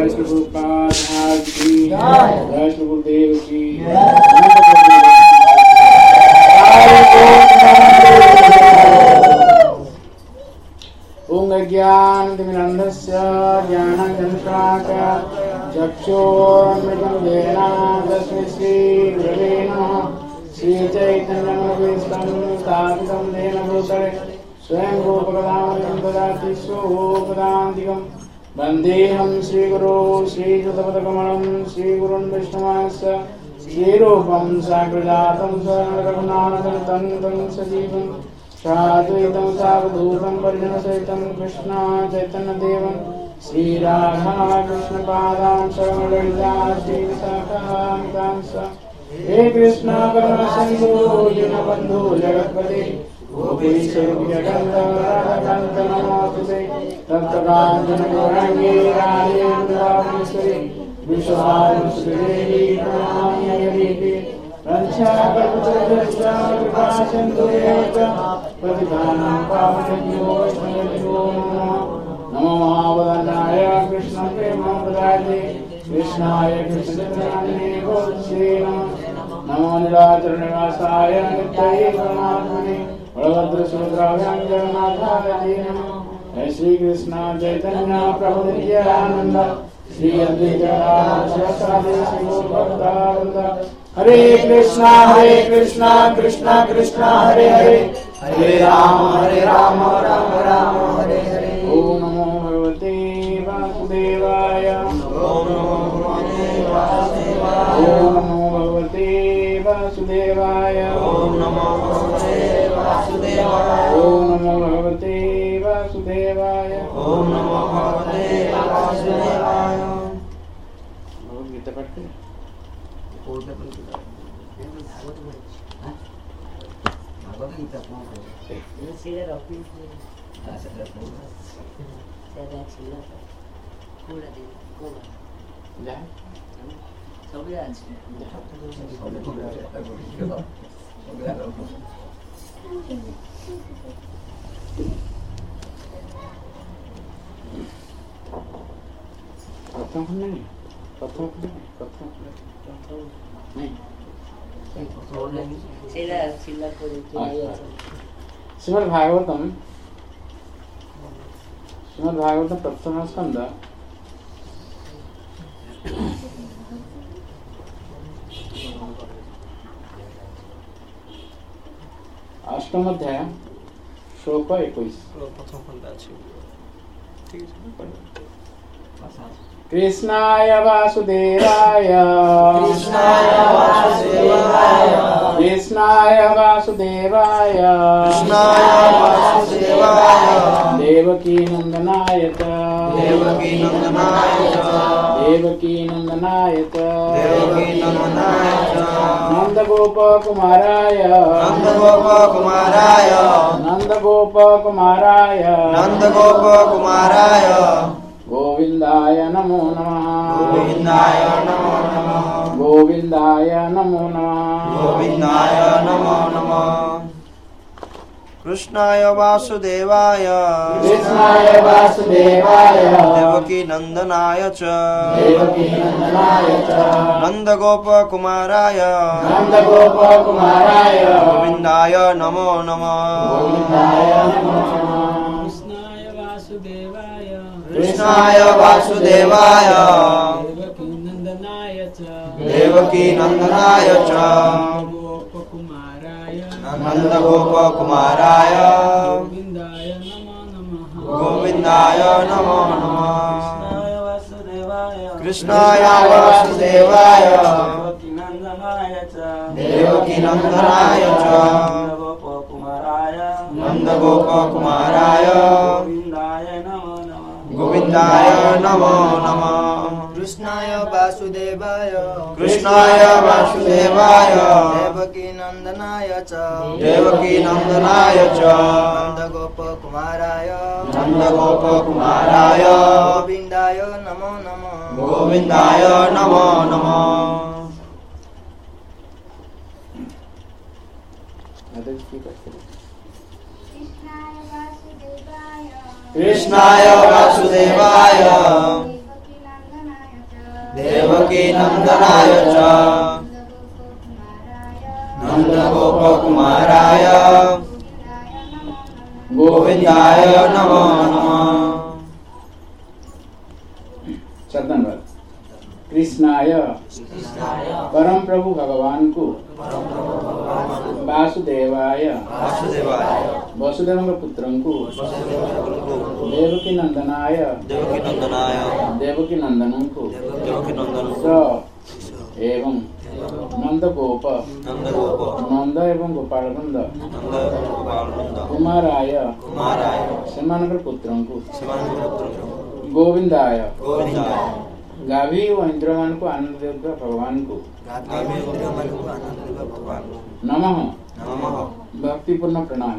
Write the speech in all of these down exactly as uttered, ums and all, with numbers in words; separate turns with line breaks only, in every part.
जय श्री गुरुपाद महाराज की जय श्री गुरुदेव की ओम ज्ञानतिमिरन्धस्य ज्ञानाञ्जनशलाकया चक्षुरुन्मिलितं तस्मै श्रीगुरवे नमः। श्रीचैतन्यमनोभीष्टं स्थापितं येन भूतले स्वयं रूपकदामयं ददाति स्वोपदान्तिकं वन्देऽहं श्रीगुरो श्रीयुतपदकमलं श्रीगुरुन् वैष्णवांश्च श्रीरूपं साग्रजातं स्वरघुनाथं तं सजीवं साद्वैतं सावधूतं परिजनसहितं कृष्ण चैतन्यदेवं श्रीराधा कृष्णपादां शरणललिता श्रीविशाखान्वितांश्च हे कृष्ण करुणा सिन्धु दीनबन्धु जगत्पते गोपीश जगन्नाथ नमोस्तुते तप्तकाञ्चन गौराङ्गी राधे वृन्दावनेश्वरी विश्वामिश्रदेवी प्रणमामि हरिप्रिये रक्षाकल्पतरुश्च कृपासिन्धुश्च प्रतिभानां पावनेभ्यो वैष्णवेभ्यो नमः। नमो महावदनाय कृष्णप्रेमप्रदायते कृष्णाय कृष्णचैतन्याय गोप्त्ये नमः। नमो नीलाचलनिवासाय नित्याय परमात्मने बलभद्रसुभद्राभ्यां जगन्नाथाय ते नमः। जय श्री कृष्ण चैतन्य प्रभु नित्यानंद श्री अद्वैत गदाधर श्री गौरभक्तवृंद। हरे कृष्णा हरे कृष्णा कृष्णा कृष्णा हरे हरे हरे राम हरे राम राम राम हरे हरे। ओम नमो भगवते वासुदेवाय ओम नमो भगवते वासुदेवाय ओम नमो भगवते वासुदेवाय ओम नमो भगवते वासुदेवाय ओम नमो भगवते वासुदेवाय ओम नमो भगवते वासुदेवाय। गीता पढ़ते हैं प्रथम नहीं प्रथम प्रथम नहीं श्रीमद् भागवतम श्रीमद् भागवतम प्रथम स्कंद अष्टम अध्याय श्लोक इक्कीस। कृष्णाय वासुदेवाय कृष्णाय वासुदेवाय कृष्णाय वासुदेवाय कृष्णाय वासुदेवाय देवकी नंदनाय देवकी नंदनाय देवकी नंदनाय देवकी नंदनाय नंद गोप कुमाराय नंद गोप कुमाराय नंद गोप कुमाराय नंद गोप कुमाराय गोविंदाय नमो नमः गोविंदाय नमो नमः गोविंदाय नमो नमः गोविंदाय नमो नमः। कृष्णाय वासुदेवाय कृष्णाय वासुदेवाय देवकी नंदनाय च देवकी नंदनाय च नंद गोप कुमाराय नंद गोप कुमाराय गोविंदाय नमो नमः गोविंदाय नमो नमः। कृष्णाय वासुदेवाय देवकी नंदनाय च देवकी नंदनाय च नंद गोप कुमाराय गोविंदाय नमो नमः गोविंदाय नमो नमः। कृष्णाय वासुदेवाय देवकी नंदनाय च देवकी नंदनाय च नंद गोप कुमाराय गोविंदाय नमो नमः। कृष्णाय वासुदेवाय कृष्णाय वासुदेवाय देवकी नंदनाय च देवकी नंदनाय च नंद गोप कुमाराय नंद गोप कुमाराय गोविंदाय नमो नमः गोविंदाय नमो नमः। कृष्णाय वासुदेवाय
देवकीनन्दनाय च नन्दगोपकुमाराय गोविंदाय नमो नमः।
धन्यवाद। कृष्णाय परम प्रभु भगवान को वासुदेवाय वसुदेव पुत्र को देवकी नंदनाय देवकी नंदन को एवं नंद गोप नंद एवं गोपाल नंद कुमाराय सेमानकर पुत्रं को गोविंदाय गाभी व इंद्रमान को आनंद देवता भगवान को नमः भक्तिपूर्ण प्रणाम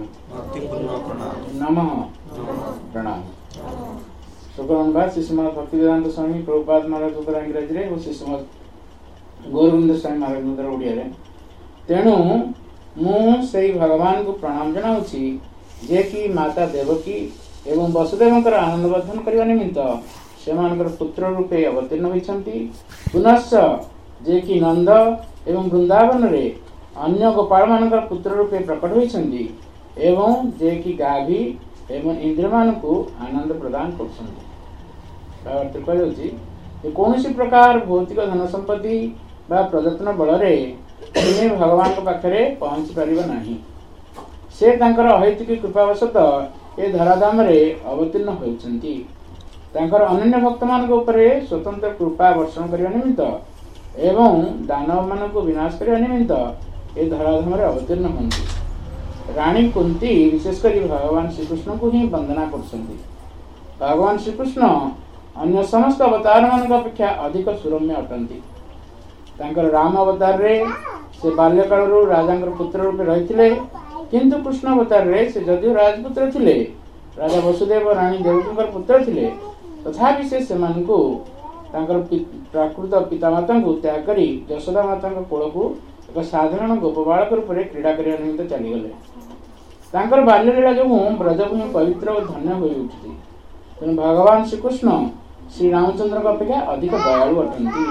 नमः प्रणाम। शुक्रवार शिशुमत भक्ति वेदांत स्वामी प्रभुपाद महाराज उदर इंग्रजी रे और शिशुमत गौरविंद स्वामी महाराज उदर ओडिया रे। तेणु मु सेई भगवान को प्रणाम जनाउछि जे कि माता देवकी एवं वसुदेवंकर आनंद वर्धन करबा निमित्त सेमानकर पुत्र रूपे अवतीर्ण होइछन्ति। पुनश्च जे कि नंद एवं वृंदावन रे अन्य गोपाल मानकर पुत्र रूपे प्रकट होइछन्ति एवं जे कि गाभी एवं इंद्रमान को आनंद प्रदान करछन्ति। अर्थ कहउछि जे कोनोसी प्रकार भौतिक धन संपत्ति बा प्रयत्न बल रे तिने भगवान के पाखरे पहुंच परिबा नाही। से तांकर अहैतिक कृपावशत ए धराधाम रे अवतीर्ण होइछन्ति। तांकर अनन्य भक्त मान ऊपर स्वतंत्र कृपा वर्षण करने निमित्त एवं दानव मान को विनाश करने निमित्त ए धराधाम रे अवतीर्ण होंती। रानी कुंती विशेषकर भगवान श्रीकृष्ण को ही वंदना करछन्ति। भगवान श्रीकृष्ण अन्य समस्त अवतार मान अपेक्षा अधिक सुरम्य अटंती। तांकर राम अवतार रे से बाल्यकाल राजा पुत्र रूपे रही, किंतु कृष्ण अवतार रे से जदिव राजपुत्र थिले, राजा वसुदेव रानी देवकी पुत्र थिले, तथापि से सेमानकु तांकर प्राकृत पितामाता को त्याग करी यशोदा माता कोल को एक साधारण गोप बालक रूप में क्रीड़ा करने निमित्त चलीगले। तांकर बाल्यलीला जो ब्रजभूमि पवित्र और धन्य हो उठी। तेणु भगवान श्रीकृष्ण श्री रामचंद्र अपेक्षा अधिक दयालु अटंती।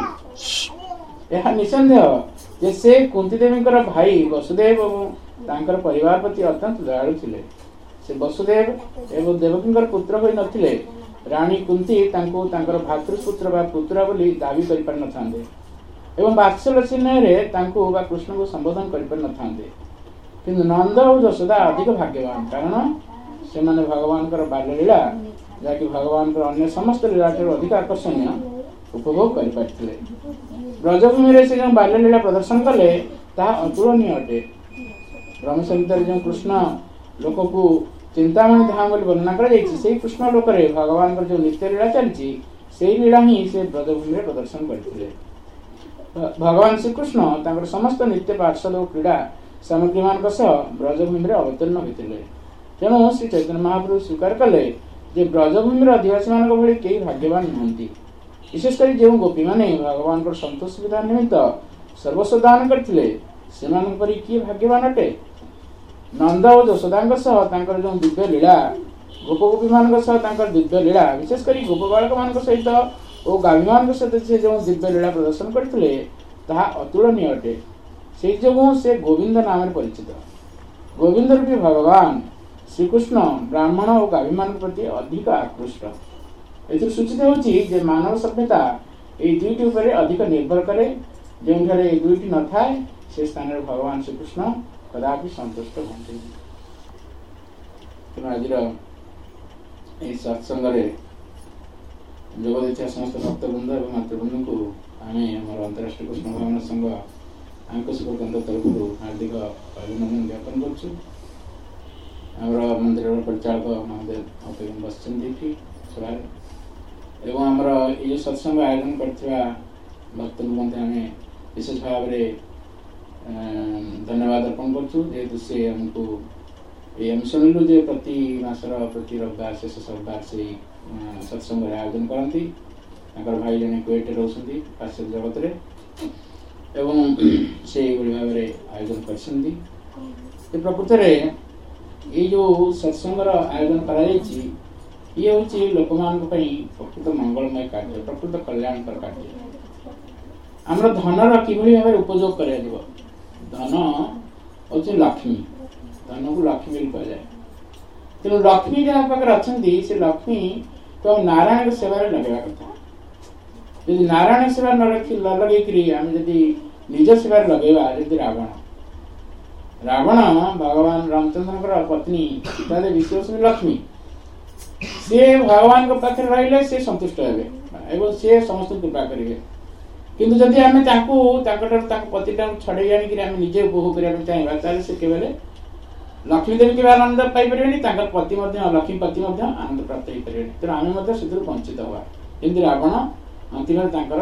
यह निसंदेह जे से कुंती देवी भाई वसुदेव और तांकर परिवार प्रति अत्यंत दयालु थिले। से वसुदेव एवं देवकी पुत्र होई नथिले। रानी कुंती तांको तांकर भातृपुत्र बा पुत्रा बोली दाबी करि पार नथांदे एवं वात्सल्य चिन्ह रे तांको बा कृष्ण को संबोधन करि पार नथांदे। किंतु नंद और यशोदा अधिक भाग्यवान, कारण से माने भगवान कर बाल्य लीला जाकि भगवान कर अन्य समस्त लीला ठाରୁ अधिक आकर्षणीय उपभोग करि पारथिले। ब्रजभूमि रे से जो बाल्य लीला प्रदर्शन कले ता अतुलनीय अटे। ब्रह्मसंहिता जो कृष्ण लोक को चिंतामणि धाम बोली वर्णना कर कृष्ण लोक भगवान जो नित्य लीला चलती से लीला ही से ब्रजभूमि प्रदर्शन करते। भगवान श्रीकृष्ण समस्त नित्य पार्षद और क्रीड़ा सामग्री मान ब्रजभूमि अवतीर्ण होते। तेणु श्री चैतन्य महाप्रभु स्वीकार कले जे ब्रजभूमि अधिवासी मान भाई कई भाग्यवान नुहति। विशेषकर जो गोपी मैंने भगवान को संतोष सुविधा निमित्त सर्वस्व दान करते किए भाग्यवान अटे। नंद और यशोदा जो दिव्य लीला गोप गोपी मान दिव्य लीला विशेषकर गोप बालक मान सहित और गावी मान सहित से जो दिव्य लीला प्रदर्शन करते अतुलनीय अटे। से जो से गोविंद नाम परिचित। गोविंद रूपी भगवान श्रीकृष्ण ब्राह्मण और गावी मान प्रति अधिक आकृष्ट। एथि सूचित होछि जे मानव सभ्यता ये दुईटी उपर अधिक निर्भर करे। जो दुईटी न थाए से स्थान भगवान श्रीकृष्ण कदापि संतुष्ट होते। आज सत्संग जोग देता समस्त भक्तवृंद और मातृवृंद को आम अंतरराष्ट्रीय कृष्ण भावना संघ आंकुश केन्द्र तरफ हार्दिक अभिनंदन ज्ञापन कर मंदिर परिचालक महोदय बस एवं आमर ये सत्संग आयोजन करथिबा भक्त आम विशेष भाव में धन्यवाद अर्पण करेतु से आमको ये शुणिलु जे प्रति मासर प्रति रविवार शेष रविवार से सत्संग आयोजन करती। भाई जन कुएट रोचती पार्सल जगत रे एवं से भाव में आयोजन कर प्रकृत में ये जो सत्संग आयोजन कर ये हूँ लोक प्रकृत मंगलमय कार्य प्रकृत कल्याणकर कार्य। आमर धनर किभଳି भाव उपयोग कर धन हूँ लक्ष्मी धन को लक्ष्मी कह जाए तेणु लक्ष्मी जहाँ पाखे अच्छा से लक्ष्मी तो नारायण सेवा लगे कथा यदि नारायण सेवा न रखी न लगे आम जदि निज सेवार लगेगा जदि रावण रावण भगवान रामचंद्र पत्नी सीता देवी से लक्ष्मी सी भगवान पाखे रही से संतुष्ट हे सी समस्त कृपा करेंगे किंतु जदि आम पति छड़े आनिक आम निजे उपभोग करने चाहिए ताले से केवल लक्ष्मी देवी के आनंद पाइपर पति लक्ष्मी पति आनंद प्राप्त हो पारे तेणु आम से वंचित हवा जमी रावण अंतिम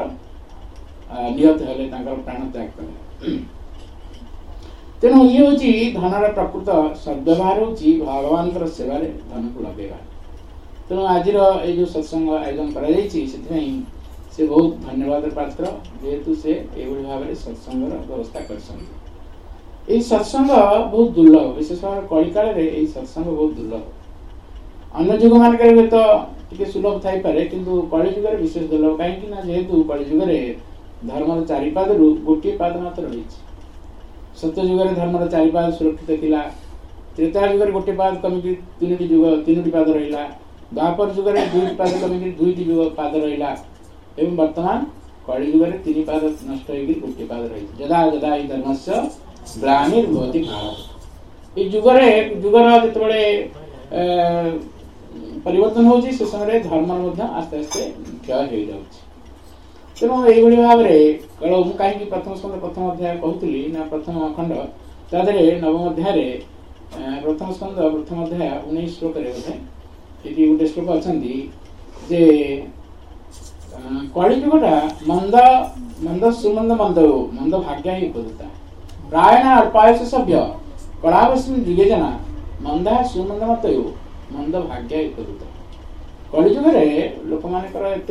निहत हेले प्राण त्याग कले तेणु ये हूँ धनर प्रकृत सद्व्यवहार हूँ भगवान सेवार धन को लगेगा तेणु आज जो सत्संग आयोजन कर से बहुत धन्यवाद पात्र जेहेतु से एभली भाव में सत्संग व्यवस्था कर सत्संग बहुत दुर्लभ विशेष भाव कली काल में सत्संग बहुत दुर्लभ अन्य जुग मान तो सुलभ थी पारे किंतु कली जुग विशेष दुर्लभ कहीं जेहेतु कली जुग धर्म चारिपाद रु गोटे पाद मात्र रही सत्य जुग धर्म चारिपाद सुरक्षित थिला त्रेता जुग गोटे पाद कमिकी तीन जुग तीन पाद रहा द्वापर जुग दुईटी पाद कमिकी दुईटी जुग पाद रहा एवं वर्तमान कली जुग तीन पाद नष्ट होगी गोटे पाद रही जदा जदा ही धर्म से ग्लानिर्भवति भारत ये जुगर जुगर जो परिवर्तन होची से समय धर्म आस्ते आस्ते क्षय हो जाଉଛି तेणु यही भाव में कल मुझे कहीं प्रथम स्कंद प्रथम अध्याय कहूली ना प्रथम खंड तादे नवम अध्याय प्रथम स्कंद प्रथम अध्याय उन्नीस श्लोक बोधे ये गोटे श्लोक अच्छा जे कलिजुगटा मंद मंद सुमंद मंद मंद भाग्य ही उपदता प्रायण अल्पायुष सभ्य कलावस्मी जुगे जना मंदा सुमंद मत मंद भाग्य ही उपदता कलिजुगे लोक मान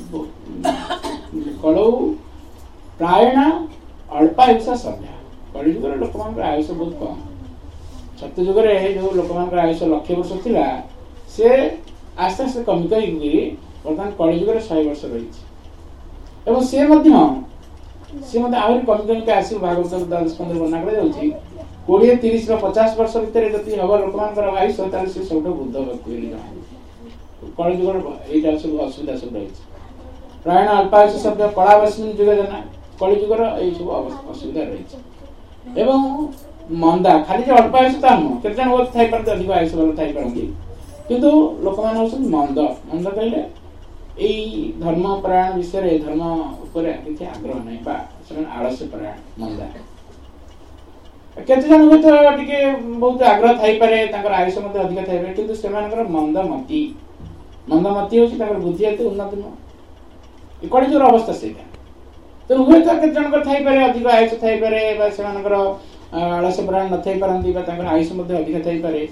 कलौ प्रायण अल्पायुष सभ्य कलिजुगे लोक मान आयुष बहुत कम सत्य जुगे जो लोक मान आयुष लक्ष वर्ष थिला से आस्ते आस्ते कमी करी बर्तमान कलिजुगे शहे वर्ष रही सी सी मत आहरी कमी कमी आस भागवत दस पंद्रह वर्णना कर कोड़े तीस पचास वर्ष भितर जब हम लोक मान आयुष ताल से सब बुद्ध व्यक्ति जना कलिजुगर यहाँ सब असुविधा सब रही प्रायण अल्पायुष शब्द कलावस्मी जुगे जना कलिजुगर यही सब असुविधा रही मंदा खाली जो अल्पायुष ता नुह के अधिक आयुष वाला थी किंतु लोक मैंने मंद मंद कहले यही धर्म परायण विषय धर्म उपर किसी आग्रह नहीं आलस्य परायण मंदा केते जन हुए तो बहुत आग्रह थी पारे आयुष अधिक थी किंतु से मंदमती मंदमती हूँ बुद्धि एत उन्नत नुह कलिजुगर अवस्था से तो हुए तो केते जन थी पारे अधिक आयुष थी पारे से आलस्य परायण न थी पारती आयुष अधिक थी पारे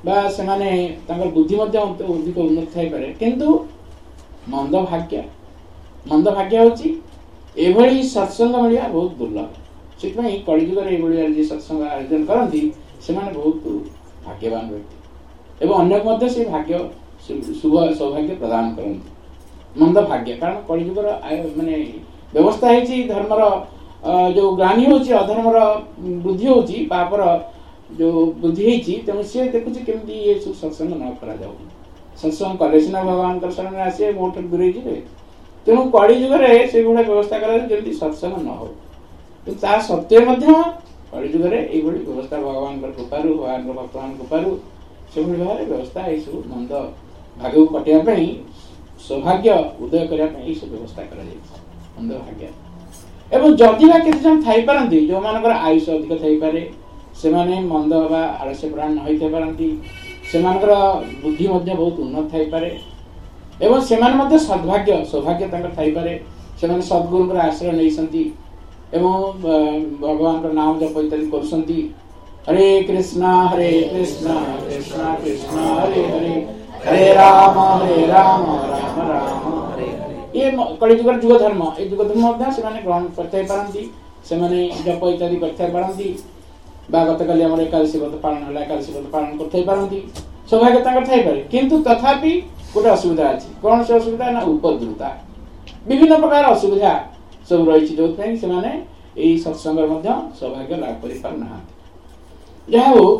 से बुद्धि अधिक उन्नत थी पारे किंतु मंद भाग्य मंद भाग्य हूँ सत्संग मिलवा बहुत दुर्लभ से कलिजुगर ये सत्संग आयोजन करती से बहुत भाग्यवान व्यक्ति एवं अन्य से भाग्य शुभ सौभाग्य प्रदान करती मंद भाग्य कारण कलिजुगर माने व्यवस्था है धर्मर जो ग्लानि होची अधर्मर वृद्धि होची पापर जो वृद्धि होती तेणु सी देखुची केमती ये सब सत्संग न करा जाऊ सत्संग कले सीना भगवान शरण में आसे मोट दूरे जी तेणु कलिजुगे से गुड़ा व्यवस्था करें सत्संग न हो ता सत्य कलिजुगे ये व्यवस्था भगवान कृपार भगवान भक्त मान कृपार से भाव व्यवस्था ये सब मंद भाग्य को कटाई सौभाग्य उदय करने सब व्यवस्था कर मंद भाग्य एवं जदि केते जन थी पारती जो मान आयुष अधिक थी पारे से मंद बा आलस्य प्राण न हो पारती से बुद्धि बहुत उन्नत थी पारे एवं से सद्भाग्य सौभाग्य थी पारे से सद्गुरु आश्रय नहीं एवं भगवान का नाम जप इत्यादि कर हरे कृष्णा हरे कृष्णा कृष्णा कृष्णा हरे हरे हरे राम हरे राम राम राम हरे हरे ये कलिजुगर जुग धर्म ये जुग धर्म से ग्रहण करते पारती से जप इत्यादि करते पारती गत काली आम एकादशी व्रत पालन है एकादशी व्रत पालन करते पारती सौभाग्य थी पारे किंतु तथापि गोटे असुविधा अच्छी कौन से असुविधा ना उपद्रुता विभिन्न प्रकार असुविधा सब रही जो सत्संग सौभाग्य लाभ कर पारना। जहा हो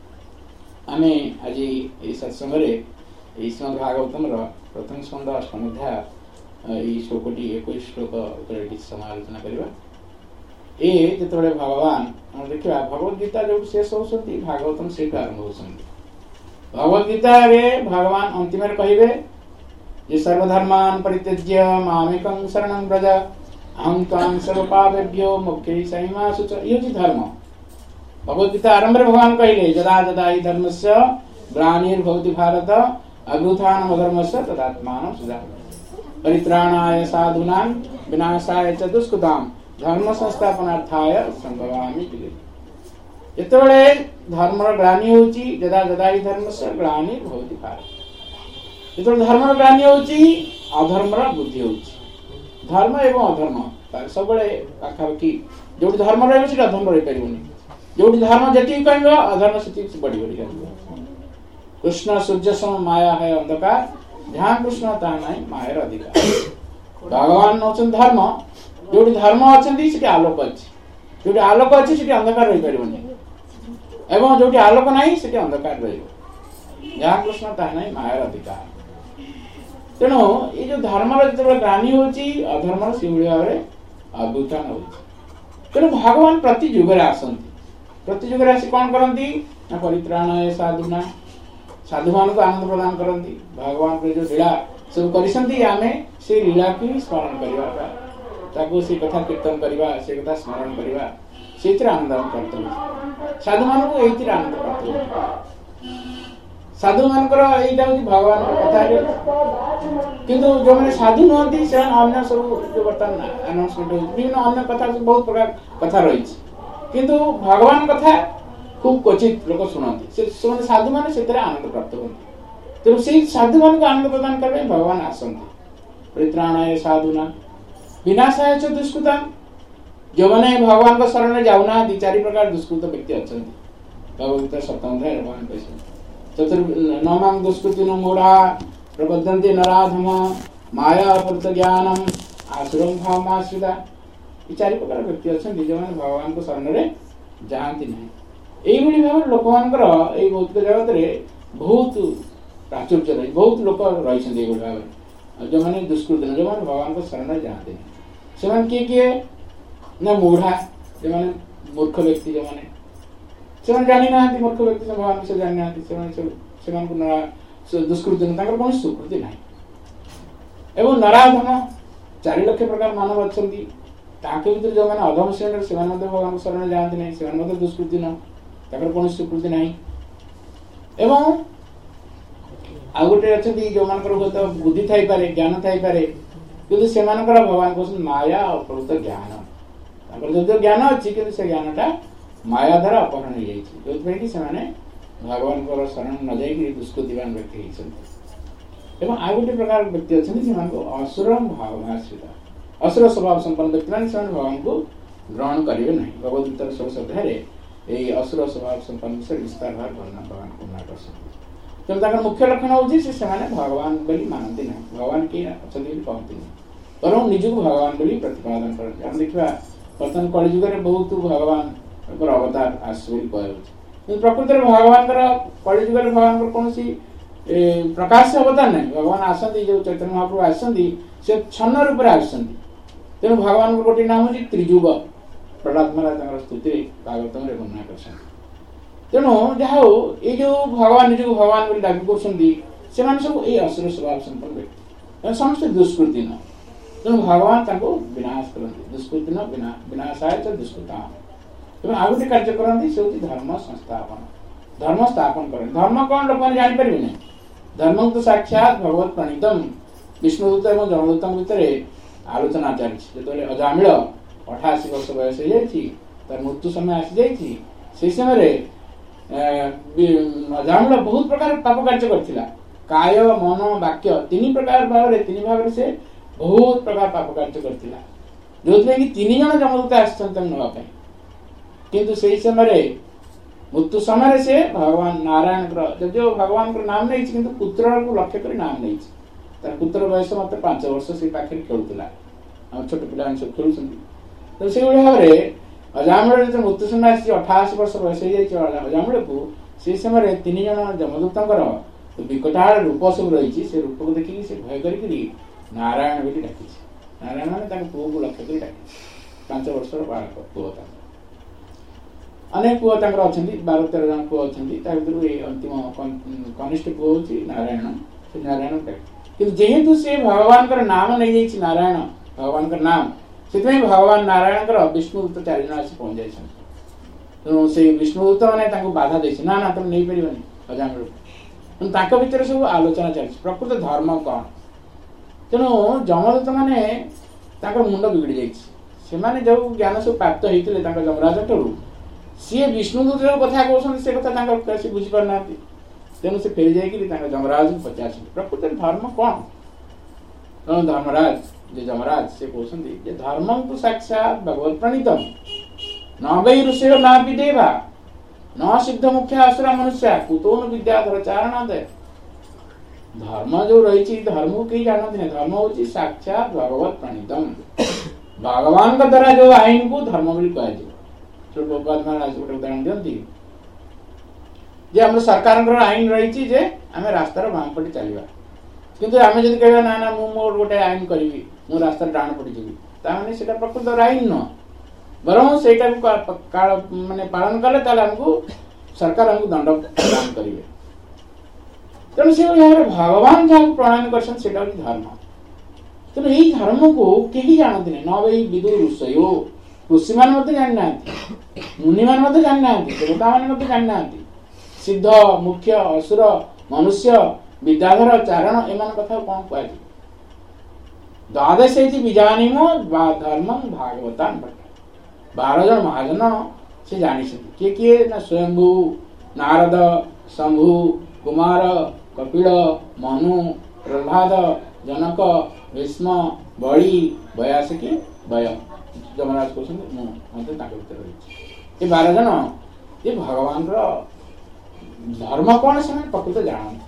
आम आज ये सत्संग श्रीमद् भागवतम प्रथम स्कंद अष्टम अध्याय श्लोकटी एक श्लोक समालोचना करवा। ये जो भगवान देखा भगवद गीता जो शेष होती भागवतम से आरंभ होती। भगवद गीता रे भगवान अंतिम कहे जे सर्वधर्मान परित्यज्य मामेकं शरणं व्रज अहं त्वां सर्वपापेभ्यो मोक्षयिष्यामि शुच। ये धर्म भगवद गीता आरंभ भगवान कहले जदा जदा हि धर्मस्य ग्लानिर्भवति भारत अभ्युत्थानम् अधर्मस्य तदात्मानं सृजामि परित्राणाय साधूनां विनाशाय च दुष्कृतां धर्म संस्थापनार्थाय संभवामि। जेतेबेले धर्मर ग्लानि होची जदा जदा हि धर्मस्य ग्लानिर्भवति भारत। जेतेबेले धर्मर ग्लानि होची अधर्मर बुद्धि होची। धर्म एवं अधर्म सब पाखापाखि जो धर्म रही अधर्म रही पारे जो धर्म जी कह अधर्म से बढ़ी बढ़ी कर। कृष्ण सूर्य सम माया है अंधकार जहाँ कृष्ण ता नहीं मायर अधिकार। भगवान हूँ धर्म जो धर्म अच्छा आलोक अच्छी जो आलोक अच्छी से अंधकार रही पारे एवं जो आलोक नहीं से अंधकार रहा कृष्ण ता नहीं मायर अधिकार। तेणु ये जो धर्म जो ग्लानि होची अधर्म से भाव में अभ्युत्थान हो। तेणु भगवान प्रति जुगे आसती प्रति जुगे आसी कौन करती परित्राणाय साधुना साधु मान को आनंद प्रदान करती। भगवान के जो लीला सब करें से लीला की स्मरण करवा से कथा कीर्तन करवा से कथा स्मरण करवा से आनंद प्राप्त हो। साधु मान को यही आनंद प्राप्त हो। साधु मान भगवान कथा किंतु जो मैंने साधु नुहति से अन्य सब जो बर्तमान अनाउंसमेंट विभिन्न अन्य कथा बहुत प्रकार कथा रही किंतु भगवान कथा खूब क्वचित लोग शुणती से साधु मान से आनंद प्राप्त होती। तेणु से साधु मान को आनंद प्रदान करने भगवान आसती। परित्राणाय साधुना विनाशाय च दुष्कृता जो मैंने भगवान को शरण में जाऊना दी चारि प्रकार दुष्कृत व्यक्ति अच्छा भगवत सप्तम अध्याय भगवान कहते चतुर् नमां दुष्कृति मूढ़ा प्रबद्धन्ते नराधम माया अपहृत ज्ञानम आसुरम भावमाश्रिता। ये चारि प्रकार व्यक्ति अच्छा जो मैंने भगवान को शरण में जाती नहीं। यही भाव लोक मानकर ये भौतिक जगत में बहुत प्राचुर्य रही बहुत लोक रही भाव जो मैंने दुष्कृत जो मैंने भगवान को शरण में जाते हैं से किए किए ना मूढ़ा जो मैंने मूर्ख व्यक्ति जो मैंने से जानी ना मूर्ख व्यक्ति से भगवान से जानी ना दुष्कृति कौन सुकृति ना एवं नराधम चारि लक्ष प्रकार मानव अच्छा भर जो मैंने अधम श्रेणी से भगवान शरण जाती नहीं से दुष्कृति न कौन स्वीकृति ना एवं आ गए अच्छा जो मान बुद्धि थी पारे ज्ञान थी पारे कि से भगवान कहते माया अपहृत ज्ञान जो ज्ञान अच्छी कि ज्ञानटा माया द्वारा अपहरण हो जाए जो भगवान को शरण न जाइए दुष्कृतिवान व्यक्ति होती। एवं आ गए प्रकार व्यक्ति अच्छा असुर भाव आश्रित असुर स्वभाव संपन्न व्यक्ति मैंने भगवान को ग्रहण करेंगे नहीं। भगवद गीता षोडश अध्याय असुर स्वभाव संपन्न विषय विस्तार भाव वर्णना भगवान वर्णना कर तेणु मुख्य लक्षण हूँ भगवान बोली मानती ना भगवान किए अच्छा कहती नहीं बर निज को भगवान बोली प्रतिपादन करते। आम देखा बर्तमान कलिजुग में बहुत भगवान अवतार आसुरी प्रकृत में भगवान कलिजुग में भगवान कौन प्रकाश अवतार नहीं भगवान आसती जो चैतन्य महाप्रभु आसती से छन्न रूप आसती। तेणु भगवान गोटे नाम हूँ त्रिजुग प्रहलाद महाराज स्तुति भागवतम वर्णना कर। तेणु जहा हो ये जो भगवान निज को भगवान बोली दाबी कर सब ये असुर स्वभाव संपन्न व्यक्ति समस्त दुष्कृति न तेणु भगवान विनाश करते दुष्कृति न विना विनाशाय च दुष्कृता तेणु आ गए कार्य करती से धर्म संस्थापन धर्म स्थापन कर। धर्म कौन लोक मैंने जापर नहीं धर्म तो साक्षात भगवत प्रणीतम विष्णुदूत और जमदूत भितर आलोचना चली जो अजामिल अठाशी वर्ष बयस हो तार मृत्यु समय आसी से समय अजामिल बहुत प्रकार पाप कार्य करथिला काय मन वाक्य तीन प्रकार भाव तीन भाव से बहुत प्रकार पाप कार्य करथिला जो कि तीन जन जमदूत आसपाई किंतु से समय मृत्यु समय से भगवान नारायण जो भगवान नाम नहीं कि पुत्र को लक्ष्य कर नाम नहीं तार पुत्र बयस मत पांच वर्ष से पाखे खेलुला ଆମ ଛୋଟ ପିଲାମାନେ ସବୁ ଖେଳୁଛନ୍ତି। ତ ସେଇଭଳି ଭାବରେ ଅଜାମିଳ ଯେତେବେଳେ ମୃତ୍ୟୁ ସମୟ ଆସିଛି, ଅଠାଅଶୀ ବର୍ଷ ବୟସ ହେଇଯାଇଛି ଅଜାମିଳକୁ, ସେ ସମୟରେ ତିନି ଜଣ ଯମଦୂତଙ୍କର ବିକଟାଳ ରୂପ ସବୁ ରହିଛି। ସେ ରୂପକୁ ଦେଖିକି ସେ ଭୟ କରିକିରି ନାରାୟଣ ବୋଲି ଡାକିଛି। ନାରାୟଣ ମାନେ ତାଙ୍କ ପୁଅକୁ ଲକ୍ଷ୍ୟ କରି ଡାକିଛି। ପାଞ୍ଚ ବର୍ଷର ବାଳକ ପୁଅ ତାଙ୍କର। ଅନେକ ପୁଅ ତାଙ୍କର ଅଛନ୍ତି, ବାର ତେର ଜଣ ପୁଅ ଅଛନ୍ତି। ତା ଭିତରୁ ଏଇ ଅନ୍ତିମ କନିଷ୍ଠ ପୁଅ ହଉଛି ନାରାୟଣ। ସେ ନାରାୟଣ ଡାକି, କିନ୍ତୁ ଯେହେତୁ ସେ ଭଗବାନଙ୍କର ନାମ ନେଇଯାଇଛି ନାରାୟଣ, ଭଗବାନଙ୍କର ନାମ, ସେଥିପାଇଁ ଭଗବାନ ନାରାୟଣଙ୍କର ବିଷ୍ଣୁଦୂତ ଚାରି ଜଣ ଆସି ପହଞ୍ଚି ଯାଇଛନ୍ତି। ତେଣୁ ସେଇ ବିଷ୍ଣୁଦୂତ ମାନେ ତାଙ୍କୁ ବାଧା ଦେଇଛି, ନା ନା ତମେ ନେଇପାରିବନି ଅଜାମିଳକୁ। ତେଣୁ ତାଙ୍କ ଭିତରେ ସବୁ ଆଲୋଚନା ଚାଲିଛି ପ୍ରକୃତ ଧର୍ମ କ'ଣ। ତେଣୁ ଯମଦୂତ ମାନେ ତାଙ୍କର ମୁଣ୍ଡ ବିଗିଡ଼ି ଯାଇଛି। ସେମାନେ ଯୋଉ ଜ୍ଞାନ ସବୁ ପ୍ରାପ୍ତ ହେଇଥିଲେ ତାଙ୍କ ଯମରାଜଙ୍କରୁ, ସିଏ ବିଷ୍ଣୁଦୂତ ଯୋଉ କଥା କହୁଛନ୍ତି ସେ କଥା ତାଙ୍କର ସେ ବୁଝିପାରୁନାହାନ୍ତି। ତେଣୁ ସେ ଫେରି ଯାଇକିରି ତାଙ୍କ ଯମରାଜଙ୍କୁ ପଚାରୁଛନ୍ତି ପ୍ରକୃତରେ ଧର୍ମ କ'ଣ। ତେଣୁ ଧର୍ମରାଜ ଯେ ଯମରାଜ ସେ କହୁଛନ୍ତି ଯେ ଧର୍ମଙ୍କୁ ସାକ୍ଷାତ ଭଗବତ ପ୍ରଣୀତମ ନ ବୈ ଋଷୟ ନାପି ଦେବା ନ ସିଦ୍ଧ ମୁଖ୍ୟ ଆସୁରା ମନୁଷ୍ୟ କୁତୋନ ବିଦ୍ୟାଧର ଚାରଣାଦୟ। ଧର୍ମ ଯୋଉ ରହିଛି, ଧର୍ମକୁ କେହି ଜାଣନ୍ତି ନାହିଁ। ଧର୍ମ ହଉଛି ସାକ୍ଷାତ ଭଗବତ ପ୍ରଣୀତମ, ଭଗବାନଙ୍କ ଦ୍ୱାରା ଯୋଉ ଆଇନକୁ ଧର୍ମ ବୋଲି କୁହାଯିବ। ପ୍ରଭୁପାଦ ମହାରାଜ ଗୋଟେ ଉଦାହରଣ ଦିଅନ୍ତି ଯେ ଆମର ସରକାରଙ୍କର ଆଇନ ରହିଛି ଯେ ଆମେ ରାସ୍ତାର ବାମ ପଟେ ଚାଲିବା, କିନ୍ତୁ ଆମେ ଯଦି କହିବା ନା ନା ମୁଁ ମୋର ଗୋଟେ ଆଇନ କରିବି, ମୁଁ ରାସ୍ତାର ଡାହାଣ ପଟେ ଯିବି, ତାମାନେ ସେଟା ପ୍ରକୃତ ଆଇନ ନୁହଁ। ବରଂ ସେଇଟାକୁ ମାନେ ପାଳନ କଲେ ତାହେଲେ ଆମକୁ ସରକାର ଆମକୁ ଦଣ୍ଡ ପ୍ରଦାନ କରିବେ। ତେଣୁ ସେଭଳି ଭାବରେ ଭଗବାନ ଯାହାକୁ ପ୍ରଣୟନ କରିଛନ୍ତି ସେଇଟା ହଉଛି ଧର୍ମ। ତେଣୁ ଏଇ ଧର୍ମକୁ କେହି ଜାଣନ୍ତି ନାହିଁ। ନ ବୈ ବିଦୁ ଋଷୟୋ, ଋଷିମାନେ ମଧ୍ୟ ଜାଣିନାହାନ୍ତି, ମୁନିମାନେ ମଧ୍ୟ ଜାଣିନାହାନ୍ତି, ଦେବତାମାନେ ମଧ୍ୟ ଜାଣିନାହାନ୍ତି। ସିଦ୍ଧ ମୁଖ୍ୟ ଅସୁର ମନୁଷ୍ୟ ବିଦ୍ୟାଧର ଚାରଣ ଏମାନଙ୍କ କଥା କଣ କୁହାଯିବ। ଦ୍ୱାଦଶ ହେଇଛି ବିଜାନୀମ ବା ଧର୍ମ ଭାଗବତାନ ଭଟ୍ଟ। ବାର ଜଣ ମହାଜନ ସେ ଜାଣିଛନ୍ତି। କିଏ କିଏ ନା ସ୍ୱୟମ୍ଭୁ, ନାରଦ, ଶମ୍ଭୁ, କୁମାର, କପିଳ, ମନୁ, ପ୍ରହ୍ଲାଦ, ଜନକ, ଭୀଷ୍ମ, ବଳି, ବୟାସକି, ବୟ। ଯମରାଜ କହୁଛନ୍ତି ମୁଁ ମଧ୍ୟ ତାଙ୍କ ଭିତରେ ରହିଛି। ଏ ବାର ଜଣ ଏ ଭଗବାନର ଧର୍ମ କଣ ସେମାନେ ପ୍ରକୃତ ଜାଣନ୍ତି।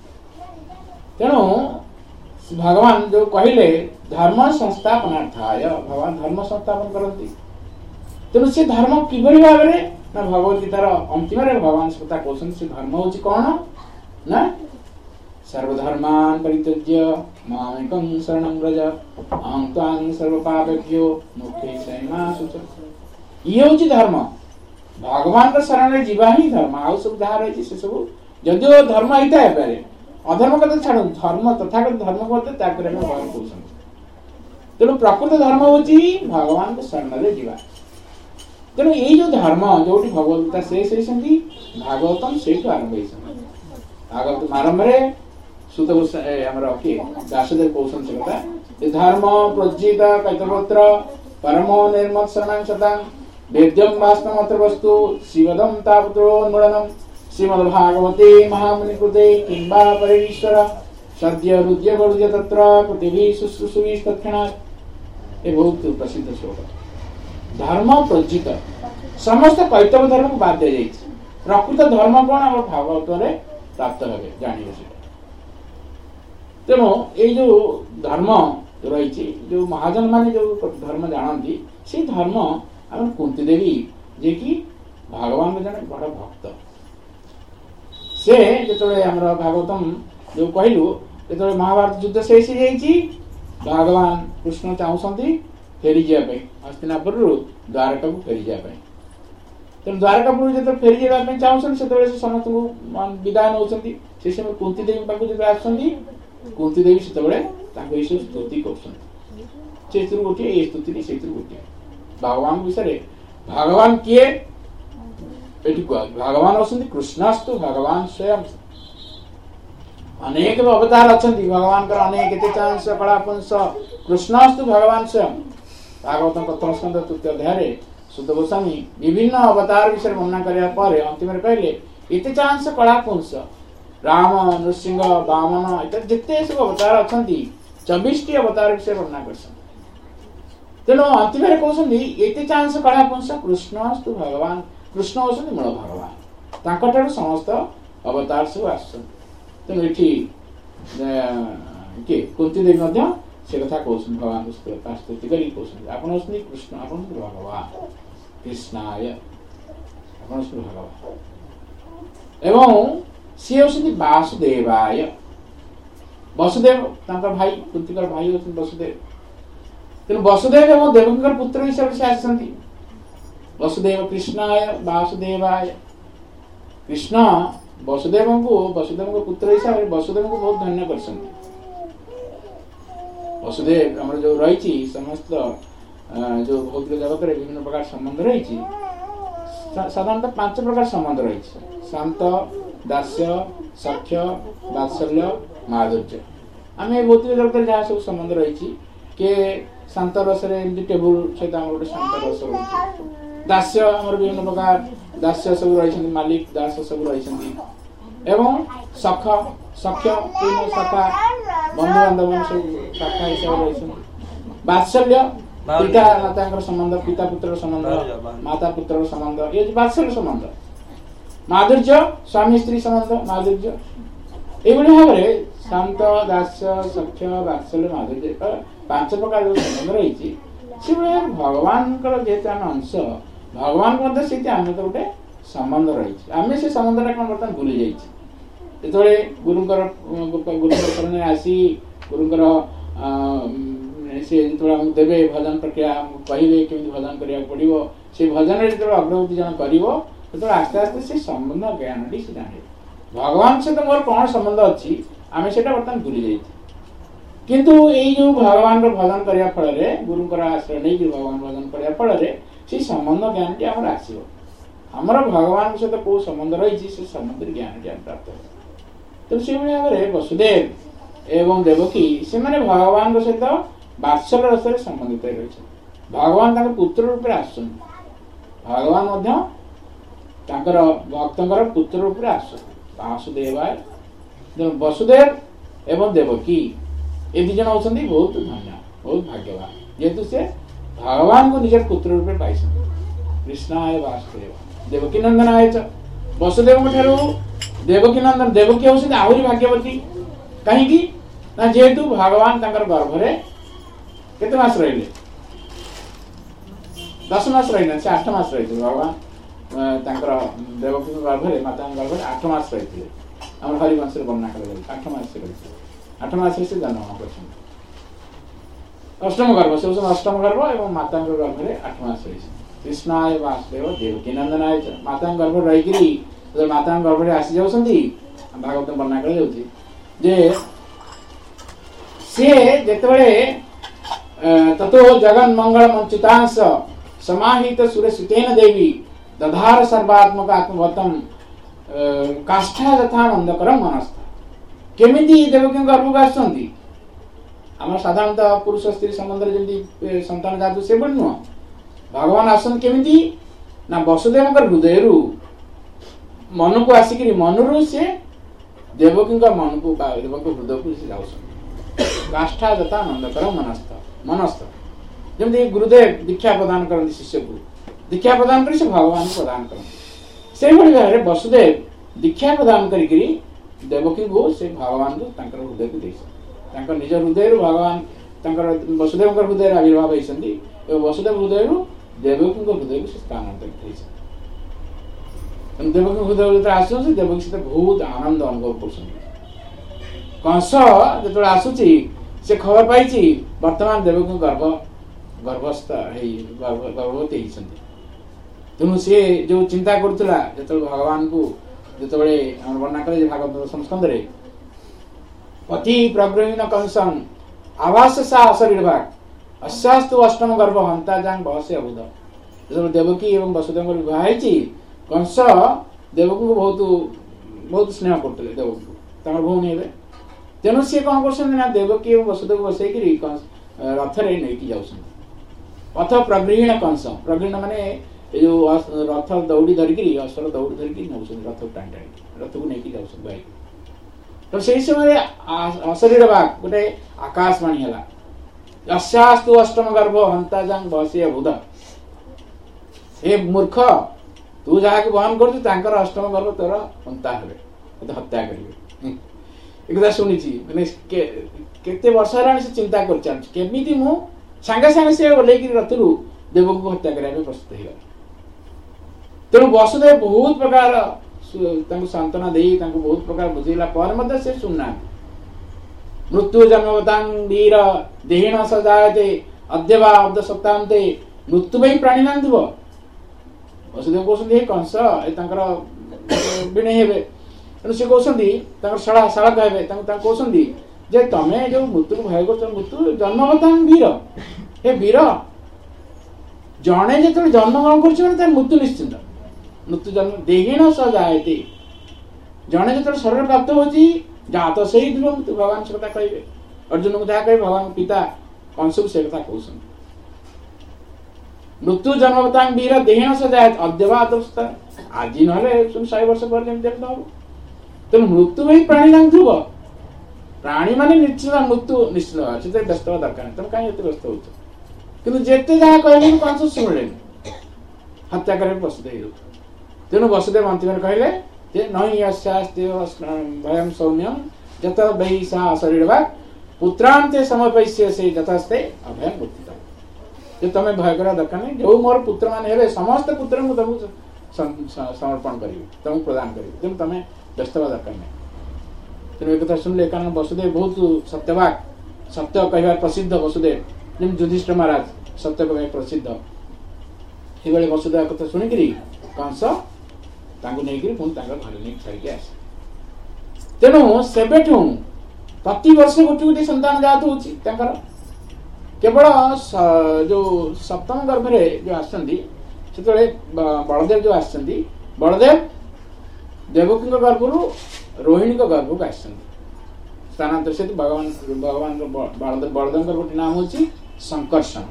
ତେଣୁ ଭଗବାନ ଯୋଉ କହିଲେ ଧର୍ମ ସଂସ୍ଥାପନାର୍ଥାୟ, ଭଗବାନ ଧର୍ମ ସଂସ୍ଥାପନ କରନ୍ତି। ତେଣୁ ସେ ଧର୍ମ କିଭଳି ଭାବରେ ନା ଭଗବତ ଗୀତାର ଅନ୍ତିମରେ ଭଗବାନ ସେ କଥା କହୁଛନ୍ତି। ସେ ଧର୍ମ ହଉଛି କଣ ନା ସର୍ବଧର୍ମାନ୍ ପରିତ୍ୟଜ୍ୟ ମାମେକଂ ଶରଣଂ ବ୍ରଜ ଅହଂ ତ୍ୱାଂ ସର୍ବପାପେଭ୍ୟୋ ମୋକ୍ଷୟିଷ୍ୟାମି ମା ଶୁଚ। ଇଏ ହଉଛି ଧର୍ମ। ଭଗବାନଙ୍କ ଶରଣରେ ଯିବା ହିଁ ଧର୍ମ। ଆଉ ସବୁ ଯାହା ରହିଛି ସେ ସବୁ ଯଦିଓ ଧର୍ମ ହେଇଥାଇପାରେ, ଅଧର୍ମ କଥା ଛାଡ଼ନ୍ତୁ, ଧର୍ମ ତଥାଗତ ଧର୍ମ କରିତେ ତାପରେ ଆମେ ଭଗବାନ କହୁଛନ୍ତି। ତେଣୁ ପ୍ରକୃତ ଧର୍ମ ହଉଛି ଭଗବାନଙ୍କ ଶରଣରେ ଯିବା। ତେଣୁ ଏଇ ଯୋଉ ଧର୍ମ ଯୋଉଠି ଭଗବତ ଗୀତା ଶେଷ ହେଇଛନ୍ତି, ଭାଗବତମ ସେଇଠୁ ଆରମ୍ଭ ହେଇଛନ୍ତି। ଭାଗବତ ଆରମ୍ଭରେ ସୁତ ଆମର କିଏ ବ୍ୟାସଦେବ କହୁଛନ୍ତି ସେ କଥା ଯେ ଧର୍ମ ପ୍ରଜିତ କୈତପତ୍ର ପରମ ନିର୍ମତ ଶରଣଂ ସତାଂ ବେଦ୍ୟಂ ବାସ୍ତମତ୍ର ବସ୍ତୁ ଶିବଦಂ ତାପତ୍ରୋନ୍ମୂଳନମ୍ ଶ୍ରୀମଦ୍ ଭାଗବତେ ମହାମୁନି କୃତେ କିମ୍ବା ପରେଶ୍ୱର ସଦ୍ୟ ହୃଦ୍ୟ ଗରୁଦ୍ୟ ତତ୍ର ପୃଥିବୀ ଶୁଶ୍ରୂଷୁଭି ତତ୍କ୍ଷଣାତ୍। ଏ ବହୁତ ପ୍ରସିଦ୍ଧ ଶ୍ଲୋକ। ଧର୍ମ ପ୍ରଜିତ, ସମସ୍ତ କୈତବ ଧର୍ମକୁ ବାଦ ଦିଆଯାଇଛି। ପ୍ରକୃତ ଧର୍ମ କଣ ଆମର ଭାଗବତରେ ପ୍ରାପ୍ତ ହେବେ, ଜାଣିବେ ସେଟା। ତେଣୁ ଏଇ ଯୋଉ ଧର୍ମ ରହିଛି, ଯୋଉ ମହାଜନ ମାନେ ଯୋଉ ଧର୍ମ ଜାଣନ୍ତି, ସେଇ ଧର୍ମ ଆମର କୁନ୍ତି ଦେବୀ ଯିଏକି ଭଗବାନଙ୍କ ଜଣେ ବଡ ଭକ୍ତ। ସେ ଯେତେବେଳେ ଆମର ଭାଗବତମ ଯୋଉ କହିଲୁ, ଯେତେବେଳେ ମହାଭାରତ ଯୁଦ୍ଧ ଶେଷ ହେଇଯାଇଛି, ଭଗବାନ କୃଷ୍ଣ ଚାହୁଁଛନ୍ତି ଫେରିଯିବା ପାଇଁ ହସ୍ତିନାପୁରରୁ ଦ୍ୱାରକାକୁ ଫେରିଯିବା ପାଇଁ। ତେଣୁ ଦ୍ୱାରକାପୁର ଯେତେବେଳେ ଫେରିଯିବା ପାଇଁ ଚାହୁଁଛନ୍ତି, ସେତେବେଳେ ସେ ସମସ୍ତଙ୍କୁ ବିଦାୟ ନେଉଛନ୍ତି। ସେ ସମୟ କୁନ୍ତି ଦେବୀ ପାଖକୁ ଯେତେବେଳେ ଆସୁଛନ୍ତି, କୁନ୍ତି ଦେବୀ ସେତେବେଳେ ତାଙ୍କୁ ଏଇସବୁ ସ୍ତୁତି କରୁଛନ୍ତି। ସେଇଥିରୁ ଗୋଟିଏ ଏଇ ସ୍ତୁତି, ସେଇଥିରୁ ଗୋଟିଏ ଭଗବାନ ବିଷୟରେ। ଭଗବାନ କିଏ ଏଠି କୁହା, ଭଗବାନ ଅଛନ୍ତି କୃଷ୍ଣସ୍ତୁ ଭଗବାନ ସ୍ୱୟଂ। ଅନେକ ଅବତାର ଅଛନ୍ତି ଭଗବାନଙ୍କର, ଅନେକ କେତେ ଚାଂଶ କଳାପୁଂସ କୃଷ୍ଣସ୍ତୁ ଭଗବାନ ସ୍ୱୟଂ। ଭାଗବତ ପ୍ରଥମ ସ୍କନ୍ଧ ତୃତୀୟ ଅଧ୍ୟାୟରେ ସୁତ ଗୋସ୍ୱାମୀ ବିଭିନ୍ନ ଅବତାର ବିଷୟରେ ବର୍ଣ୍ଣନା କରିବା ପରେ ଅନ୍ତିମରେ କହିଲେ ଏତେ ଚାଂଶ କଳାପୁଂସ ରାମ, ନୃସିଂହ, ବାମନ ଇତ୍ୟାଦି ଯେତେ ସବୁ ଅବତାର ଅଛନ୍ତି, ଚବିଶଟି ଅବତାର ବିଷୟରେ ବର୍ଣ୍ଣନା କରିଛନ୍ତି। ତେଣୁ ଅନ୍ତିମରେ କହୁଛନ୍ତି ଏତେ ଚାଂଶ କଳାପୁଂସ କୃଷ୍ଣସ୍ତୁ ଭଗବାନ। କୃଷ୍ଣ ହେଉଛନ୍ତି ମୂଳ ଭଗବାନ, ତାଙ୍କଠାରୁ ସମସ୍ତ ଅବତାର ସବୁ ଆସୁଛନ୍ତି। ତେଣୁ ଏଠି କିଏ କୁନ୍ତି ଦେବୀ ମଧ୍ୟ से कथा कहते भगवान स्तुति करी कहते आप कृष्ण आप भगवान कृष्णाय आप भगवान एवं सी होती वासुदेवाय वसुदेव भाई कुंतीकर भाई होते वसुदेव तेणु वसुदेव एवं देवकीर पुत्र हिसाब से आसती वसुदेव कृष्णाय वासुदेवाय कृष्ण वसुदेव को वसुदेव पुत्र हिसाब से वसुदेव को बहुत धन्य कर वसुदेव आम जो रही समस्त जो भौतिक जगत में विभिन्न प्रकार संबंध रही साधारणतः पांच प्रकार संबंध रही शांत दास्य सख्य वात्सल्य माधुर्य आम भौतिक जगत में जहाँ सब संबंध रही किए शांत रस टेबुल सहित आम गोटे शांत रस रही दास्य आम विभिन्न प्रकार दास्य सब रही मालिक दास सब रही एवं सख सख्य तीन शाखा बंधु बांधव सब शाखा हिसाब रही वात्सल्य पिता माता संबंध पिता पुत्र संबंध माता पुत्र संबंध ये वात्सल्य संबंध माधुर्य स्वामी स्त्री संबंध माधुर्य ये भाव में शांत दास्य सख्य वात्सल्य माधुर्य पांच प्रकार जो संबंध रही भगवान जेहेतु आम अंश भगवान आम तो गोटे संबंध रही आम से संबंध कौन बर्तमान भूली जाइए जो गुरुंकर गुरुंकर शरण आसी गुरुंकर से जो देवे भजन प्रक्रिया कहे केमी भजन करा पड़ो से भजन जो अग्रगति जन कर आस्ते आस्ते से संबंध ज्ञान टी से जाने भगवान सहित मोर कौन संबंध अच्छी आम से बर्तमान भूली जाइए किंतु यही जो भगवान भजन करने फल गुरुंकर आश्रय नहीं भगवान भजन करने फल से संबंध ज्ञान टी आम आस आमर भगवान सहित कौ संबंध रही से संबंध ज्ञान टी प्राप्त हो तो से भाव में वसुदेव एवं देवकी से मैंने भगवान सहित वात्सल्य रस संबंधित रही भगवान पुत्र रूप आस भगवान भक्तर पुत्र रूप आस वासुदेवाय वसुदेव एवं देवकी ये दिज होती बहुत धन्य बहुत भाग्यवान जेहेतु से भगवान को निजर पुत्र रूप पाई कृष्णाय वासुदेव देवकी नंदनाय वसुदेव ठारू देवकी नंदन देवकी होती आहरी भाग्यवती कहीं जेहेतु भगवान गर्भ में केते मास रही दस मास रही से आठ मास रही भगवान देवकी गर्भ में माता गर्भ में आठ मास रही आम हरिवंश वर्णना कर आठ मास रही आठ मास से जन्म कर अष्टम गर्भ से अष्टम गर्भ और माता गर्भ में आठ मास रही कृष्णाय वासुदेव देवकी नंदनाय माता गर्भ रही माता गर्भ में आसी जाती भागवत वर्णना कर ततो जगन मंगल मंचितांश समाहित सुरसुतेन देवी दधार सर्वात्मक आत्मवतम काष्ठा तथा नंदकरम मनस्थ केमिति देवकी गर्भ आसुंती आम साधारणतः पुरुष स्त्री संबंध जमी संतान जातु से बड़ी नुह भगवान आसन केमिति ना वसुदेव हृदय मन को आसिक मनरू से देवकी मन को देवकी हृदय को से जाऊँ काष्ठा तथा नंदकर मनस्थ मनस्थ जमी गुरुदेव दीक्षा प्रदान करते शिष्य को दीक्षा प्रदान कर भगवान को प्रदान करते से भाव में वसुदेव दीक्षा प्रदान करी देवकी को से भगवान को हृदय को दे निज हृदय भगवान वसुदेव हृदय आविर्भाव होती वसुदेव हृदय देवकी हृदय को स्थानांतरित देवकी हृदय जो आस देवकी सहित बहुत आनंद अनुभव कर कंस जो आसूची से खबर पाई वर्तमान देवकी गर्भ गर्भस्थ गर्भवती होती तेणु सी जो चिंता करुला जो भगवान को जो वर्णना करे भागवत संस्कंद पति प्रग्रहीण कंसन आवास सा अशरीरभाग अशास्तु अष्टम गर्भ हंता जांग बहसे अबुध जो देवकी एवं वसुदेव विवाह कंस देवकी को बहुत बहुत स्नेह करते देवकी को भौणी हे तेणु सी कौन कर देवकी और वसुदेव बसई रथ नहीं जाऊँ पथ प्रगृहीण कंस प्रगृहीण माने जो रथ दौड़ी धरिकी अश्वर दौड़ी धरिकी नौ रथ टाणी टाणी रथ को लेकिन जाऊँ बाइक तो से समय अशरीर बाग गोटे आकाशवाणी है यशास्तु अष्टम गर्भ हंता जांग बहसी बुध हे मूर्ख तू जहाँ बहन कर अष्टम गर्भ तोर हंता हे हत्या करेंगे एक शुणी मैंने केते वर्ष हेलाणी से चिंता कर चलछि केमिति मु सांगे सांगे से ओलेकी रथुरु देवकी को हत्या करबा प्रस्तुत हो तेणु वसुदेव बहुत प्रकार तांको सांत्वना देई तांको बहुत प्रकार बुझेला पर मध्य से सुनना मृत्यु जन्मवतां वीर देहेन सजायते अद्यवा अब्द सप्तान्ते मृत्यु भई प्राणी नांदिव वसुदेव कहते कंस ए विणे हेबे तेणु से कहते शाला शाला कहबे कहते जे तमें जो मृत्यु को भय कर मृत्यु जन्मवतां वीर हे वीर जड़े जो जन्म ग्रहण कर मृत्यु निश्चिंत मृत्यु जन्म देहेन सजायते जड़े जो शरीर प्राप्त होती जात से ही मृत्यु भगवान से कथा कहे अर्जुन को जहाँ कहे भगवान पिता कंस को से कथा कहते मृत्यु जन्मवतां वीर देहेन सजायते अद्यवा आज ना शहे वर्ष पर जमी हम तेणु मृत्यु में प्राणी नाम ध्रुव प्राणी माने निश्चित मृत्यु निश्चित से व्यस्त हवा दरकार तुम कहीं व्यस्त हो कि जिते जहाँ कहले कंस शुणिले हत्या कर प्रस्तुत हो तेणु वसुदेव अंतिम कहले नई अस्ते भयम सौम्यम जत वै सा शरीर पुत्रांते समर्पयस्य से जथास्ते अभयम मुक्ति जो तुम भय करा दरकार नहीं जो मोर पुत्र मान हे समस्त पुत्र को तुमको समर्पण करी तुमको प्रदान करी तेणु तुम व्यस्त हवा दरकार नहीं तेणु एक कथा सुनले कारण वसुदेव बहुत सत्यवाक सत्य कहवार प्रसिद्ध वसुदेव जमी युधिष्ठिर महाराज सत्य कहवार प्रसिद्ध ये वसुदेव कथा शुणिकी कंस नहीं पुणी घर नहीं छाड़ी आस तेणु सेबेठू प्रति वर्ष गोटे गोटे संतान जात हो केवल जो सप्तम गर्भ जो आसती बलदेव जो आसती बलदेव देवकी गर्भरू रोहिणी गर्भ को आसती स्थानांतर से भगवान भगवान बलदेव गोटे नाम हूँ संकर्षण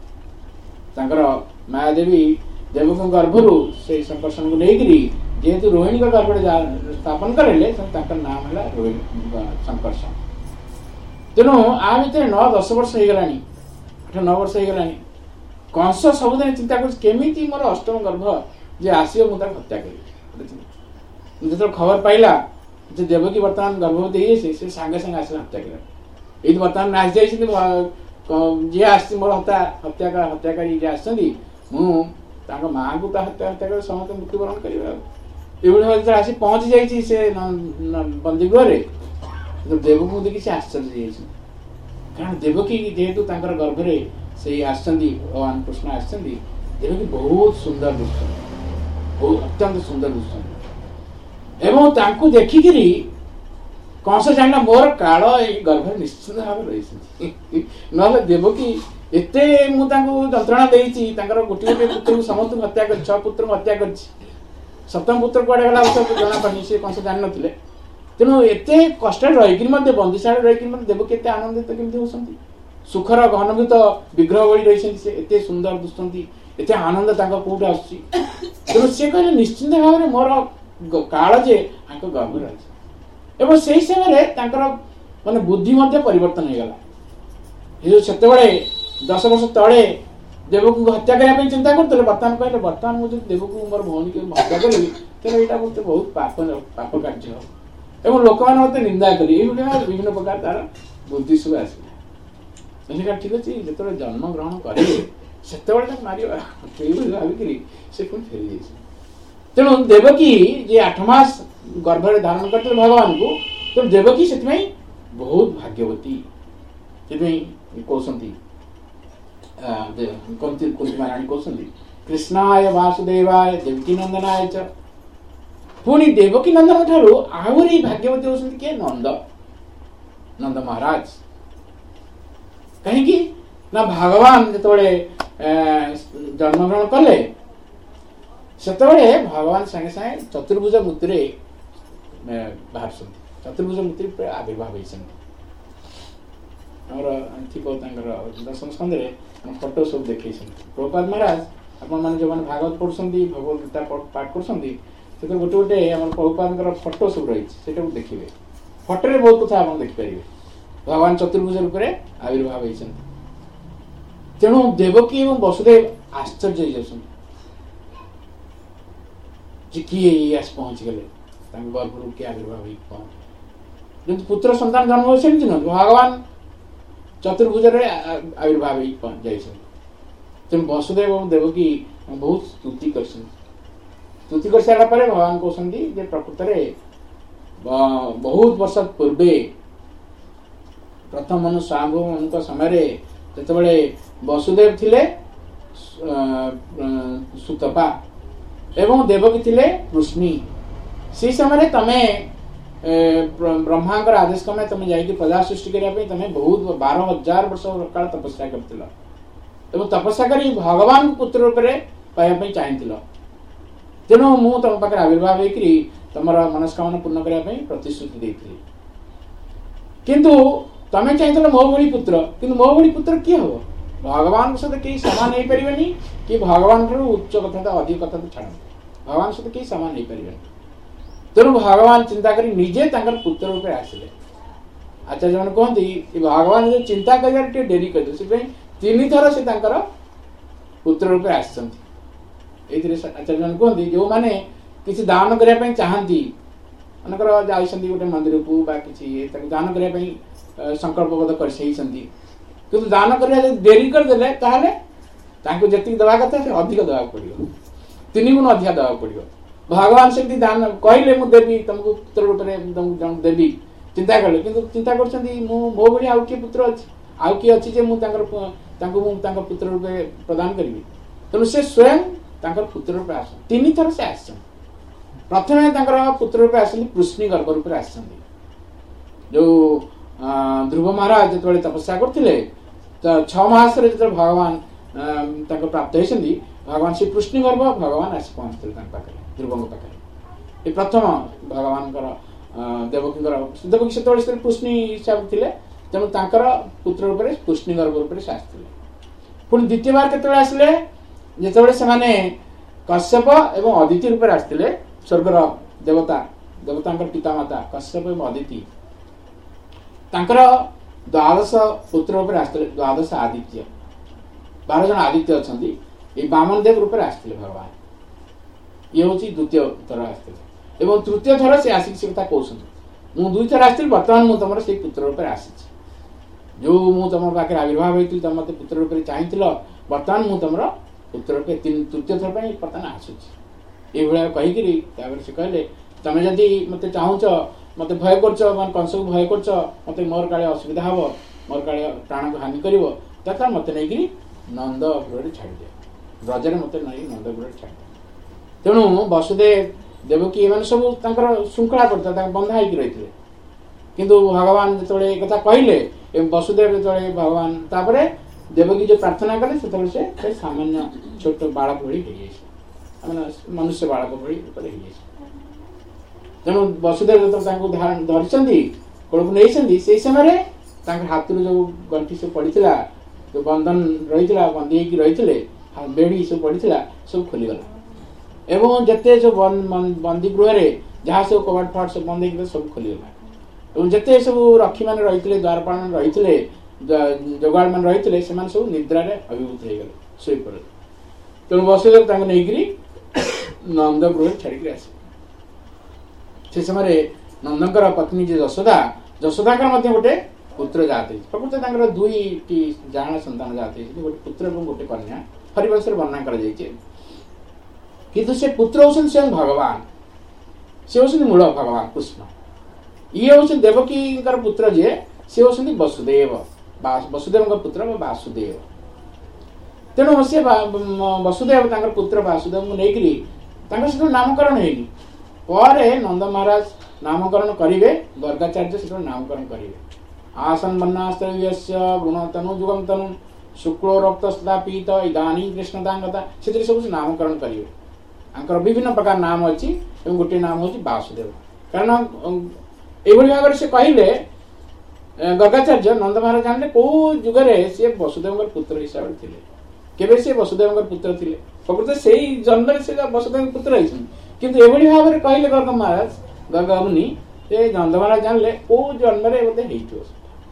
मायादेवी देवकी गर्भरू से संकर्षण को लेकरी जेहेतु रोहिणी गर्भ स्थापन करेले नाम है रोहिणी संकर्षण तेणु आ भर नौ दस वर्ष हो गला आठ नौ वर्ष हो गला कंस सबुदिन चिंता करमी मोर अष्टम गर्भ जे आसो मुझे हत्या करी जो खबर पाइला जे देवकी बर्तमान गर्भवती है से सांगे सांगे आस हत्या कर ये बर्तमान आस जी आस मोर हत्या हत्या हत्याकारी जे आसती मुझे माँ को हत्या हत्या कर समस्त मृत्युवरण कर आसी पहुंची जाइए से बंदीगृह देवकी देखिए से आश्चर्य कारण देवकी जेहेतु गर्भरे से आसती भगवान कृष्ण आसती देवकी बहुत सुंदर दुष्ट बहुत अत्यंत सुंदर दुष्ट एवं देखिकी कंस जाना मोर काल गर्भ निश्चित भाव रही ना देवकी एते मु जंत्रणा देती गोटे गोटे पुत्र समस्त हत्या कर छह पुत्र हत्या कर सप्तम पुत्र कुआड़े गला जना पानी सी कंस जान नथिले तेणु एते कष्ट रही बंदीशाला रही देवकी एते आनंदित केमती होती सुखर घनभूत विग्रह भली रही से एते सुंदर दुष्टि एते आनंद कौट आस तेणु सी कहले निश्चिंत भाव में मोर काल जे गर्भ रही से समय माने बुद्धि परिवर्तन हो गला ये से दस वर्ष तले देवकी को हत्या करने चिंता करते बर्तमान कहले बर्तमान मुझे देवकी मोर भौणी को हत्या करी तेना यहाँ मत बहुत पाप पाप कार्य एवं लोक मैंने मत निंदा करी विभिन्न प्रकार तार बुद्धि सब आसा ठीक अच्छे जो जन्म ग्रहण करे से मार भाविकी से पुणी फेरी जाइए तेणु देवकी जे आठ मास गर्भरे धारण करते भगवान को तेणु देवकी से बहुत भाग्यवती से कहते कुंती कुंती महाराणी कहते कृष्णाय वासुदेवाय देवकी नंदनाय च पुणी देवकी नंदन ठारू आहरी भाग्यवती होती किए नंद नंद महाराज कहीं ना भगवान जो जन्मग्रहण कले से भगवान संगे संगे चतुर्भुज मूर्ति बाहर चतुर्भुज मूर्ति आविर्भाव होती दशम स्कंदे फोटो सब देखे प्रभुपाद महाराज आपण जो भागवत पढ़ुं भगवत गीता पाठ कर गोटे गोटे प्रभुपाद फोटो सब रही देखिए फोटो बहुत कथा आप देखिपारे भगवान चतुर्भुज रूप में आविर्भाव होती तेणु देवकी और वसुदेव आश्चर्य हो किए आस पहुंच गले गर्भ किए आविर्भाव हो पुत्र संतान जन्म हो भगवान चतुर्भुज आविर्भाव जाइछन्। तेणु वसुदेव और देवकी बहुत स्तुति कर स्तुति कर सारा पर भगवान कहते जे प्रकृत में बहुत वर्ष पूर्वे प्रथम मनु स्वांभु मनु समय जिते वसुदेव थिले सुतपा एवं देवकी थिले कृष्णी से समय तमे ब्रह्मांकर आदेश क्रमे तुम जाकि प्रजा सृष्टि करने तुम बहुत बारह हजार वर्ष काल तपस्या कर तपस्या कर भगवान पुत्र रूप में पाइबा चाहिए। तेणु मु तुम पाखे आविर्भाव होकर तुम मनस्कामना पूर्ण करने प्रतिश्रुति देती किंतु तमें चाहिए मो भली पुत्र किंतु मो भली पुत्र किए हम भगवान सहित कहीं सामान हो पारे कि भगवान उच्च कथा अधिक कथा तो छाड़ भगवान सहित कहीं सामान हो पारे। तेणु भगवान चिंता कर निजे पुत्र रूप आसिले। आचार्य मैंने कहते भगवान जो चिंता कर डेरी कर तीन थर से पुत्र रूप आचार्य मैंने कहते जो मैंने किसी दान करने चाहती मनकर जाइए गोटे मंदिर को कि दान करने संकल्पबद्ध कर किंतु दान करने डेरी करदे जी दवा कथा से अधिक दवा पड़ो तीन गुण अधिक दवा पड़ो। भगवान से दान कहले मु देवी तुमको पुत्र रूप में तुमको देवी चिंता कले किंतु चिंता कर मो भाई आउ किए पुत्र अच्छी आउ किए अच्छी जे मुझे पुत्र रूप प्रदान करी। तेणु से स्वयं पुत्र रूप आस तीन थर से आस प्रथम पुत्र रूप आसती कृष्णी गर्भ रूप आस जो ध्रुव महाराज जो तपस्या करते छमास भगवान प्राप्त होती भगवान श्री कृष्ण गर्भ भगवान आस पहुँचते ध्रुव पाखे ये प्रथम भगवान देवकी देवकी से कृष्णी हिसाब थे तेणु पुत्र रूप में कृष्णी गर्भ रूप से आसते पुणी द्वितीय बार के आसिले जिते से कश्यप एवं अदिति रूप में आसते स्वर्गर देवता देवता पितामाता कश्यप एवं अदिति द्वादश पुत्र रूप में आसते द्वादश आदित्य बारह जन आदित्य अच्छा ये बामन देव रूप में आसते भगवान ये हूँ द्वितीय थर आसते एवं तृतीय थर से आसिक से कथा कहते मुझे दुई थर आसती बर्तमान मुझे तुम से पुत्र रूप में आसी जो मुझे तुम पाखे आविर्भाव होती तुम मत पुत्र रूप में चाहिए बर्तमान मुझे तुम पुत्र रूप तृतीय थर पर बर्तमान आसूची ये कहीकि से कहले तुम जदि मत चाहूच मत भय कर कंस को भय कर मत मोर काले असुविधा हम मोर काले प्राण को हानि कर मत नहीं नंद गृह छाड़ दिया ब्रजरे मत नहीं नंद गृह छाड़ तेणु वसुदेव देवकी एम सब श्रृंखला पड़ता बंधा हो रही किंतु भगवान जो कथा कहले वसुदेव जो भगवान तापर देवकी जो प्रार्थना कले से सामान्य छोट बालक भाई मनुष्य बालक भाई तेणु वसुदेव जो धरी कोल को नहीं से समय हाथ जो गंठी सब पड़ा जो बंधन रही बंदी रही बेड़ी सब पड़ा सब खोलीगला एवं जिते जो बंदी गृह जहाँ सब कबाट फाट सब बंद हो सब खोलीगला जिते सब रक्षी मैंने रही द्वारपाल रही जोगाड़ मान रही से सब निद्रा अभिभूत हो गले शोपड़े तेणु वसुदेव नहीं नंद गृह छाड़ी आस से समय नंदकर पत्नी जी यशोदा यशोदा गोटे पुत्र जात प्रकृत दुई जाण संतान जात गोटे पुत्र और गोटे कन्या हरिवंश वर्णना कर किंतु से पुत्र हूँ स्वयं भगवान से हूँ मूल भगवान कृष्ण ये हूँ देवकी पुत्र जी सी हूँ वसुदेव वसुदेव पुत्र वासुदेव तेणु से वसुदेव पुत्र वासुदेव नहीं सहित नामकरण होनी पर नंद महाराज नामकरण करेंगे गर्गाचार्य से नामकरण करेंगे आसन बन्नास्तव्य गुण तनु जुगम तनु शुक्लो रक्त सदा पीत इदानी कृष्णदांगता से सब नामकरण करेंगे आंकर विभिन्न प्रकार नाम अच्छी गोटे नाम हूँ वासुदेव कारण ये भाव से कहले गर्गाचार्य नंद महाराज जानले कौ जुगरे सी वसुदेव पुत्र हिसाब से केवे से वसुदेव पुत्र थे प्रकृत से जन्म से वसुदेव पुत्र होती किंतु एभली भाव में कहले गर्ग महाराज गर्ग मुनि नंद महाराज जानले कौ जन्म बोधे हो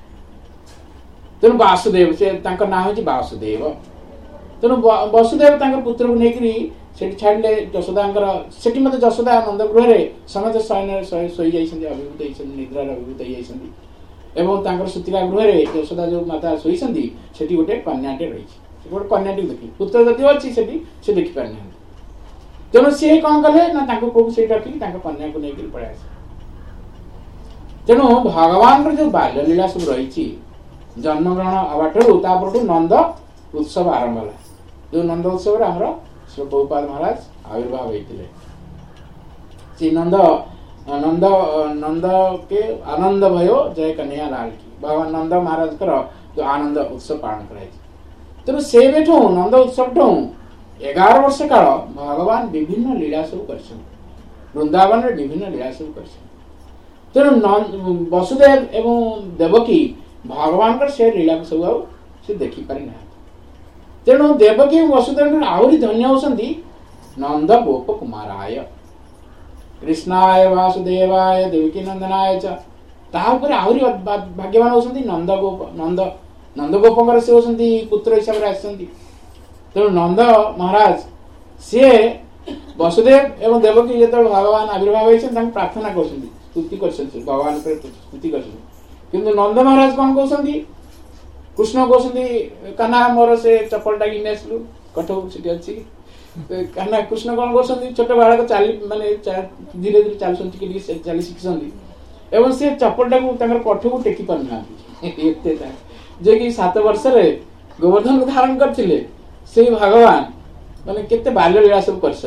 तेणु वासुदेव से ना हूँ वासुदेव तेणु वसुदेव पुत्र को लेकिन से छाड़े यशोदा से मत यशोदा नंद गृह समस्त शयन शोई अभिभूत होती निद्रा अभिभूत होती एवं तांकर सुतिका गृह यशोदा जो माता शोईछन्ती सेठी गोटे कन्याटे रही गोटे कन्याटे देखिले पुत्र जदि अच्छी सेठी से देखि पारि ना तेणु सी कौन कले ना पुओ से रखिक कन्या को लेकिन पड़े आस तेणु भगवान जो बाल्यलीला सब रही जन्मग्रहण अबाटू तापर नंद उत्सव आरंभ है जो नंद उत्सव आमर श्री प्रभुपाद महाराज आविर्भाव होते से नंद नंद नंद के आनंद भयो जय कन्हैया लाल की भगवान नंद महाराज कर जो आनंद उत्सव पालन कराई तेणु से बेठू नंद उत्सव ठू एगार वर्ष काल भगवान विभिन्न लीला सब कर वृंदावन रे विभिन्न लीला सब कर तेणु वसुदेव एवं देवकी भगवान का से लीला सब से देखी पारि ना तेणु देवकी वसुदेव आहरी धन्य होती नंद गोप कुमाराय कृष्णाय वासुदेवाय देवकी नंदनाय च आहरी भाग्यवान होती नंद गोप नंद नंद गोपर से होती पुत्र हिसाब से आसती तेणु नंद महाराज सी वसुदेव एवं देवकी जो भगवान आविर्भाव होती प्रार्थना कर स्तुति कर भगवान स्तुति कर किंतु नंद महाराज कौन कहते कृष्ण कहते कान्हा मोर से चप्पल टाइम आसलु कठौ से अच्छी कान्हा कृष्ण कौन कहते छोट बालक चाली माने धीरे धीरे चलुँच चली शिखी एवं से चप्पल टाक कठ को टेकी पारना जे कि सात वर्ष गोवर्धन धारण करते से भगवान माने केते बाल्य लीला सब कर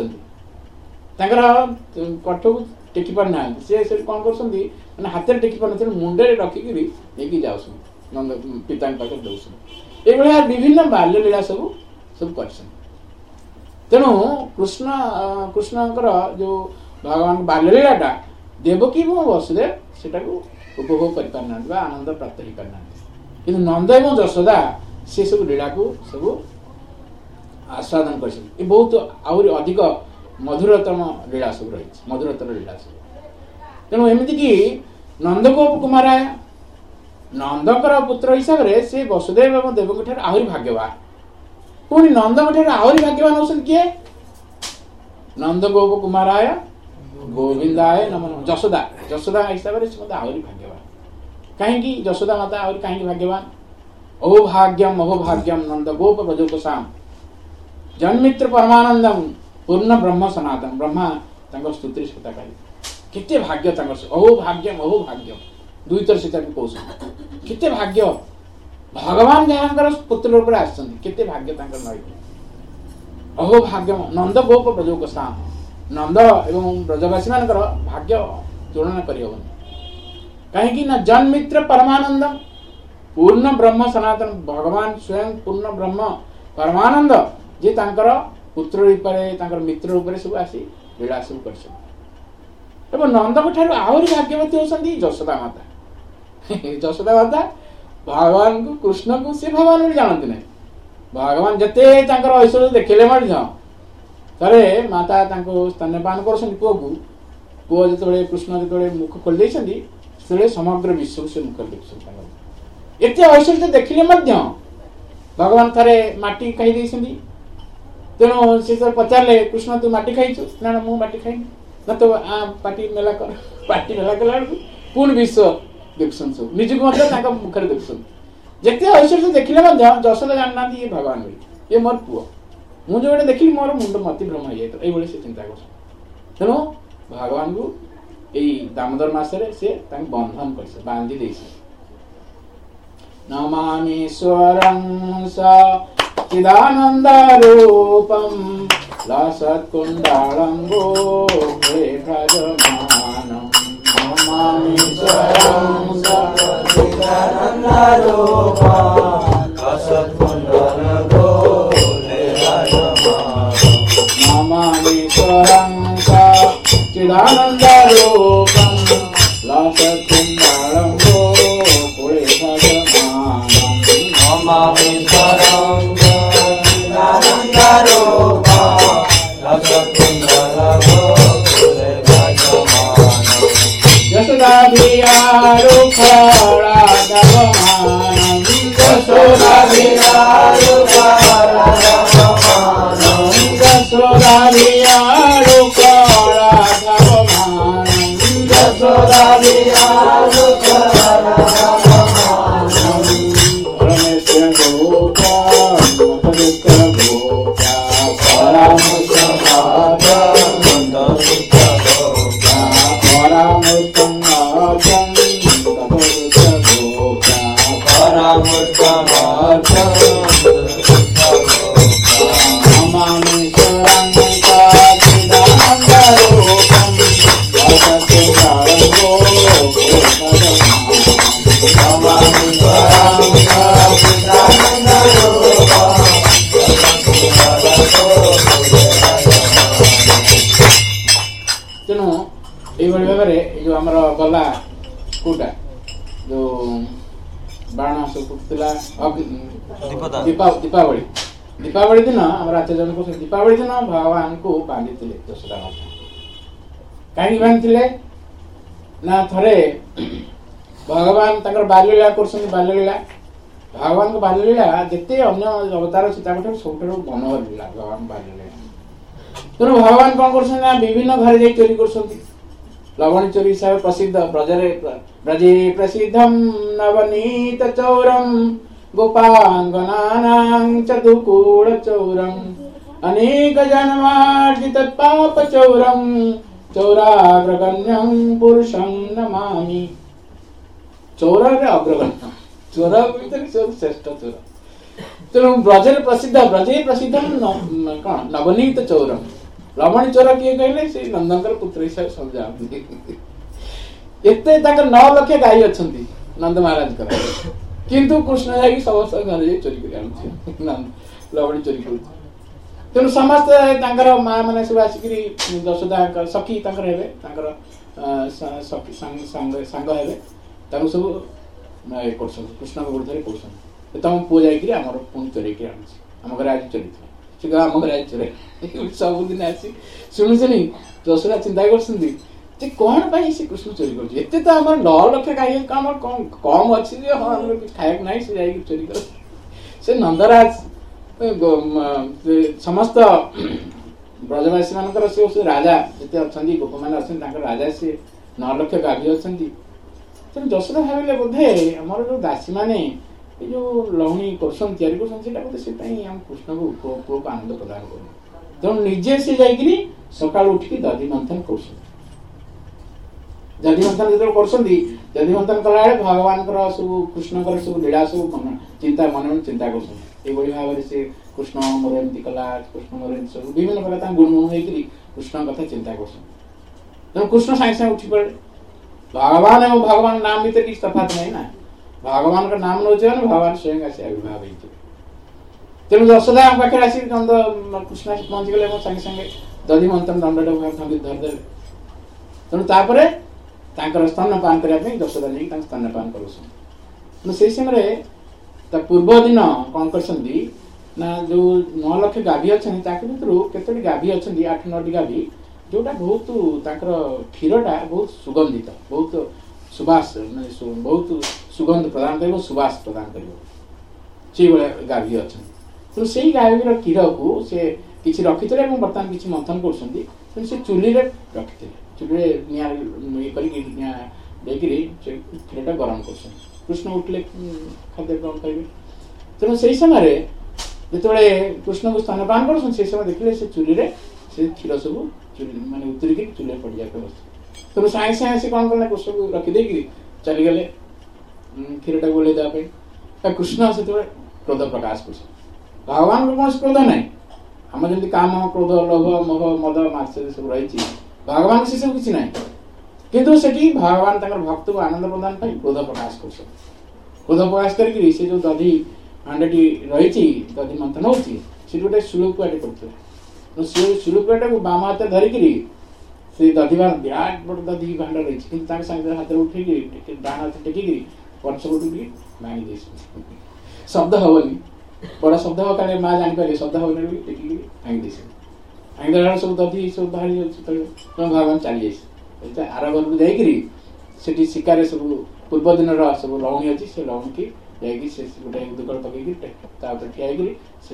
कठ को टेकी पारना से कौन कर हाथ में टेकी पार मुंडे रखिक लेकिन जाऊँ नंद पिता पाखे दौन ये विभिन्न बाल्य लीला सब सब कर तेणु कृष्ण कृष्णकर जो भगवान बाल्य लीलाटा देवकी और वसुदेव सेटा उपभोग कर पारना आनंद प्राप्त हो पारना कि नंद एवं यशोदा से सब लीला को सब आस्वादन कर बहुत आहरी अधिक मधुरतम लीला सब रही मधुरतर लीला सब तेणु एमती कि नंदगोप कुमाराय नंदकर पुत्र हिसाब से वसुदेव एवं देवकी आहरी भाग्यवान पुणी नंद आहरी भाग्यवान होती किए नंद गोप कुमाराय गोविंदाय नमः यशोदा यशोदा हिसाब से आहरी भाग्यवान कहीं यशोदा माता आहरी कहीं भाग्यवान अहो भाग्यम अहो भाग्यम नंद गोप भजोपसाम जन्मित्र परमानंदम पूर्ण ब्रह्म सनातन ब्रह्मा स्तुति कथा कही केते भाग्य अहो भाग्यम अहो भाग्यम दुई थर से कौश केते भाग्य भगवान जहाँ पुत्र रूप आते भाग्य नई अहो भाग्यम नंद गोप ब्रजोपसाम नंद एवं ब्रजवासी मान भाग्य तुलना करहबन कहीं जन्मित्र परमानंदम पूर्ण ब्रह्म सनातन भगवान स्वयं पूर्ण ब्रह्म परमानंद जे तांकर पुत्र रूप मित्र रूप सब आसी लीला सब कर नंद आहरी भाग्यवती होती यशोदा माता यशोदा माता भगवान को कृष्ण को सी भगवान भी जानती ना भगवान जिते ऐश्वर्य देखले थे माता स्तन्यपान कर पुओ को पुओ जो कृष्ण जो मुख खोल से समग्र विश्व से मुख देखते एत ऐश्वर्य देखिले भगवान थे माटी खाई तेणु से पचारे कृष्ण तू माटी खाइचु ना मु माटी खाई ना तो पाटी मेला कर पाटी मेला कला पुणी विश्व देखुन सब निज को मुखर देखुन जिते ऐश्वर्य देखिले यशोदा जानना ये भगवान ये मोर पुओ मुझे देखिली मोर मुंड मती भ्रम हो जाए ये चिंता कर तेणु भगवान को यही दामोदर मासरे से बंधन कर बांधी दे नमामीश्वरं सच्चिदानंद रूपम लसत्कुंडलं गोकुले भजमानं नमामीश्वरं सच्चिदानंद रूपम लसत्कुंडलं गोकुले भजमानं नमामीश्वरं सच्चिदानंद रूपम लसत्कुंडलं गोकुले भजमानं नमामीश्वरं सच्चिदानंद रूपम लसत्कुंडलं गोकुले भजमानं यशोदाभियारुखराधवमानं यशोदाभियारुखराधवमानं यशोदाभियारुखराधवमानं यशोदाभियारुखराधवमानं गोप्या परामुष्टं नाथं परामुष्टं नाथं गोप्या परामुष्टं नाथं नमामि शरणं काचिदानन्दरूपं वदतु राघवो नमामि शरणं काचिदानन्दरूपं ତେଣୁ ଏଇଭଳି ଭାବରେ ଏଇ ଯୋଉ ଆମର ଗଲା କୋଉଟା ଯୋଉ ବାଣ ସବୁ ଫୁଟୁଥିଲା ଦୀପାବଳି ଦୀପାବଳି ଦିନ ଆମର ଆଚାର୍ଯ୍ୟ କହୁଛନ୍ତି ଦୀପାବଳି ଦିନ ଭଗବାନଙ୍କୁ ବାନ୍ଧିଥିଲେ ଯଶୋଦା ମାତା। କାହିଁକି ବାନ୍ଧିଥିଲେ ନା ଥରେ ଭଗବାନ ତାଙ୍କର ବାଲ୍ୟଲୀଳା କରୁଛନ୍ତି। ବାଲ୍ୟଲୀଳା ଭଗବାନଙ୍କ ବାଲ୍ୟଲୀଳା ଯେତେ ଅନ୍ୟ ଅବତାର ଅଛି ତାଙ୍କଠାରୁ ସବୁଠାରୁ ମନୋହର ଲୀଳା ଭଗବାନ ବାଲ୍ୟଲୀଳା। ତେଣୁ ଭଗବାନ କଣ କରୁଛନ୍ତି ନା ବିଭିନ୍ନ ଘରେ ଯାଇ ଚୋରି କରୁଛନ୍ତି। ଲବଣୀ ଚୋରି ହିସାବରେ ପ୍ରସିଦ୍ଧ ବ୍ରଜରେ ବ୍ରଜେ ପ୍ରସିଦ୍ଧಂ ନବନୀତ ଚୌରಂ ଗୋପାଙ୍ଗନାନାଂ ଚତୁକୂଳ ଚୌରಂ ଅନେକ ଜନ୍ମାର୍ଜିତ ପାପ ଚୌରಂ ଚୌରାଗ୍ରଗଣ୍ୟଂ ପୁରୁଷଂ ନମାମି। ଚୌରରେ ଅଗ୍ରଗଣ୍ୟ ଚୋର ଭିତରେ ଶ୍ରେଷ୍ଠ ଚୋର। ତେଣୁ ବ୍ରଜରେ ପ୍ରସିଦ୍ଧ ବ୍ରଜେ ପ୍ରସିଦ୍ଧ କଣ ନବନୀତ ଚୌରମ୍। ଲବଣୀ ଚୋର କିଏ କହିଲେ ସେ ନନ୍ଦଙ୍କର ପୁତ୍ର ହିସାବରେ ସମଝାନ୍ତି। ଏତେ ତାଙ୍କର ନଅ ଲକ୍ଷ ଗାଈ ଅଛନ୍ତି ନନ୍ଦ ମହାରାଜଙ୍କର, କିନ୍ତୁ କୃଷ୍ଣ ଯାଇକି ସମସ୍ତଙ୍କ ଘରେ ଯାଇ ଚୋରି କରି ଆଣୁଛି ଲବଣୀ ଚୋରି କରୁଛି। ତେଣୁ ସମସ୍ତେ ତାଙ୍କର ମା ମାନେ ସବୁ ଆସିକିରି ଯଶୋଦାଙ୍କ ସଖୀ ତାଙ୍କର ହେବେ, ତାଙ୍କର ସଖୀ ସାଙ୍ଗ ହେବେ, ତାଙ୍କୁ ସବୁ ଇଏ କରୁଛନ୍ତି କୃଷ୍ଣଙ୍କ ବିରୁଦ୍ଧରେ କହୁଛନ୍ତି ତମ ପୁଅ ଯାଇକିରି ଆମର ପୁଣି ଚୋରେଇକି ଆଣୁଛି, ଆମ ଘରେ ଆଜି ଚୋରିଥିଲା ସେ ଆମ ଘରେ ଆଜି ଚୋରେ। ସବୁଦିନ ଆସି ଶୁଣୁଛନି ଯଶୋଦା ଚିନ୍ତା କରୁଛନ୍ତି ଯେ କଣ ପାଇଁ ସେ କୃଷ୍ଣ ଚୋରି କରୁଛି। ଏତେ ତ ଆମର ନଅ ଲକ୍ଷ ଗାଈ ଆମର କମ ଅଛି ଯେ ହଁ ଆମର ଖାଇବାକୁ ନାହିଁ ସେ ଯାଇକି ଚୋରି କର। ସେ ନନ୍ଦରାଜ ସମସ୍ତ ବ୍ରଜବାସୀ ମାନଙ୍କର ସେ ରାଜା ଯେତେ ଅଛନ୍ତି ଗୋପମାନେ ଅଛନ୍ତି ତାଙ୍କର ରାଜା ସିଏ ନଅ ଲକ୍ଷ ଗାଭୀ ଅଛନ୍ତି। ତେଣୁ ଯଶୋଦା ଭାବିଲେ ବୋଧେ ଆମର ଯୋଉ ଦାସୀ ମାନେ ଏ ଯୋଉ ଲହୁଣୀ କରୁଛନ୍ତି ତିଆରି କରୁଛନ୍ତି ସେଇଟା ବୋଧେ ସେଥିପାଇଁ ଆମ କୃଷ୍ଣଙ୍କୁ ପୁଅକୁ ଆନନ୍ଦ ପ୍ରଦାନ କରୁନି। ତେଣୁ ନିଜେ ସେ ଯାଇକିରି ସକାଳୁ ଉଠିକି ଦଧି ମନ୍ଥନ କରୁଛନ୍ତି। ଦଧି ମନ୍ଥନ ଯେତେବେଳେ କରୁଛନ୍ତି ଦଧି ମନ୍ଥନ କଲାବେଳେ ଭଗବାନଙ୍କର ସବୁ କୃଷ୍ଣଙ୍କର ସବୁ ଲୀଳା ସବୁ ଚିନ୍ତା ମନେ ମନେ ଚିନ୍ତା କରୁଛନ୍ତି। ଏଇଭଳି ଭାବରେ ସେ କୃଷ୍ଣ ମୋର ଏମିତି କଲା, କୃଷ୍ଣ ମୋର ଏମିତି ସବୁ ବିଭିନ୍ନ ପ୍ରକାର ତାଙ୍କ ଗୁଣଗୁଣ ହେଇକିରି କୃଷ୍ଣଙ୍କ କଥା ଚିନ୍ତା କରୁଛନ୍ତି। ତେଣୁ କୃଷ୍ଣ ସାଙ୍ଗେ ସାଙ୍ଗେ ଉଠି ପଡେ। ଭଗବାନ ଏବଂ ଭଗବାନ ନାମ ଭିତରେ କିଛି ତଫାତ ନାହିଁ ନା। ଭଗବାନଙ୍କ ନାମ ନେଉଛେ ମାନେ ଭଗବାନ ସ୍ୱୟଂ ଆସି ଆବିର୍ଭାବ ହେଇଯିବେ। ତେଣୁ ଯଶୋଦା ପାଖରେ ଆସି ନନ୍ଦ କୃଷ୍ଣ ଆସି ପହଞ୍ଚିଗଲେ ଏବଂ ସାଙ୍ଗେ ସାଙ୍ଗେ ଦଧି ମନ୍ଥନ ଦଣ୍ଡଟାକୁ ଧରିଦେଲେ। ତେଣୁ ତାପରେ ତାଙ୍କର ସ୍ତନ୍ୟପାନ କରିବା ପାଇଁ ଯଶୋଦା ନେଇକି ତାଙ୍କୁ ସ୍ତନ୍ୟପାନ କରୁଛନ୍ତି। ତେଣୁ ସେଇ ସମୟରେ ତା ପୂର୍ବ ଦିନ କଣ କରିଛନ୍ତି ନା ଯୋଉ ନଅ ଲକ୍ଷ ଗାଭୀ ଅଛନ୍ତି ତାଙ୍କ ଭିତରୁ କେତୋଟି ଗାଭୀ ଅଛନ୍ତି ଆଠ ନଅଟି ଗାଭୀ ଯୋଉଟା ବହୁତ ତାଙ୍କର କ୍ଷୀରଟା ବହୁତ ସୁଗନ୍ଧିତ, ବହୁତ ସୁବାସ ମାନେ ବହୁତ ସୁଗନ୍ଧ ପ୍ରଦାନ କରିବ, ସୁବାସ ପ୍ରଦାନ କରିବ, ସେଇଭଳିଆ ଗାଭୀ ଅଛନ୍ତି। ତେଣୁ ସେଇ ଗାଭୀର କ୍ଷୀରକୁ ସେ କିଛି ରଖିଥିଲେ ଏବଂ ବର୍ତ୍ତମାନ କିଛି ମନ୍ଥନ କରୁଛନ୍ତି। ତେଣୁ ସେ ଚୁଲିରେ ରଖିଥିଲେ, ଚୁଲିରେ ନିଆଁ ଇଏ କରିକି ନିଆଁ ଦେଇକିରି ସେ କ୍ଷୀରଟା ଗରମ କରୁଛନ୍ତି। କୃଷ୍ଣ ଉଠିଲେ ଖାଦ୍ୟ ଗ୍ରହଣ କରିବେ। ତେଣୁ ସେଇ ସମୟରେ ଯେତେବେଳେ କୃଷ୍ଣଙ୍କୁ ସ୍ତନ୍ୟପାନ କରୁଛନ୍ତି ସେଇ ସମୟ ଦେଖିଲେ ସେ ଚୁଲିରେ ସେ କ୍ଷୀର ସବୁ ମାନେ ଉତୁରିକି ଚୁଲିରେ ପଡ଼ିଯାକ ବସିଛି। ତେଣୁ ସାଙ୍ଗେ ସାଙ୍ଗେ ସେ କଣ କଲେ କୃଷ୍ଣକୁ ରଖିଦେଇକି ଚାଲିଗଲେ କ୍ଷୀରଟାକୁ ଓହ୍ଲେଇ ଦେବା ପାଇଁ। କୃଷ୍ଣ ସେତେବେଳେ କ୍ରୋଧ ପ୍ରକାଶ କରୁଛନ୍ତି। ଭଗବାନଙ୍କର କୌଣସି କ୍ରୋଧ ନାହିଁ। ଆମର ଯେମିତି କାମ, କ୍ରୋଧ, ଲୋଭ, ମୋହ, ମଦ, ମାତ୍ସର୍ଯ୍ୟ ସବୁ ରହିଛି, ଭଗବାନ ସେ ସବୁ କିଛି ନାହିଁ। କିନ୍ତୁ ସେଠି ଭଗବାନ ତାଙ୍କର ଭକ୍ତକୁ ଆନନ୍ଦ ପ୍ରଦାନ ପାଇଁ କ୍ରୋଧ ପ୍ରକାଶ କରୁଛନ୍ତି। କ୍ରୋଧ ପ୍ରକାଶ କରିକି ସେ ଯୋଉ ଦଧି ହାଣ୍ଡିଟି ରହିଛି, ଦଧି ମନ୍ଥନ ହଉଛି, ସେଠି ଗୋଟେ ସୁଳୁକୁଆଟେ କରୁଥିଲେ। ସୁଳୁକୁଆଟାକୁ ବାମ ହାତରେ ଧରିକିରି ସେ ଦଧି ବିରାଟ ବଡ ଦଧି ଭାଣ୍ଡ ରହିଛି, କିନ୍ତୁ ତାଙ୍କ ସାଙ୍ଗେ ହାତରେ ଉଠେଇକି ଟିକେ ଡାହାଣ ହାତ ଟେକିକି ପଛପଟୁ ଟିକେ ଭାଙ୍ଗି ଦେଇଛନ୍ତି। ଶବ୍ଦ ହବନି, ବଡ ଶବ୍ଦ ହବ କାଳେ ମା ଜାଣିପାରିବେ, ଶବ୍ଦ ହବନି ବୋଲି ଟେକିକି ଭାଙ୍ଗି ଦେଇଛନ୍ତି। ଭାଙ୍ଗି ଦେଲା ସବୁ ଦଧି ସବୁ ବାହାରି ଯାଉଛି। ଭଗବାନ ଚାଲି ଯାଇଛି। ଆର ଘରକୁ ଯାଇକିରି ସେଠି ଶିକାରେ ସବୁ ପୂର୍ବ ଦିନର ସବୁ ଲହୁଣୀ ଅଛି, ସେ ଲହୁଣୀକି ଯାଇକି ସେ ଗୋଟେ ଦୁକଳ ପକେଇକି ତା ଉପରେ ଠିଆ ହେଇକିରି ସେ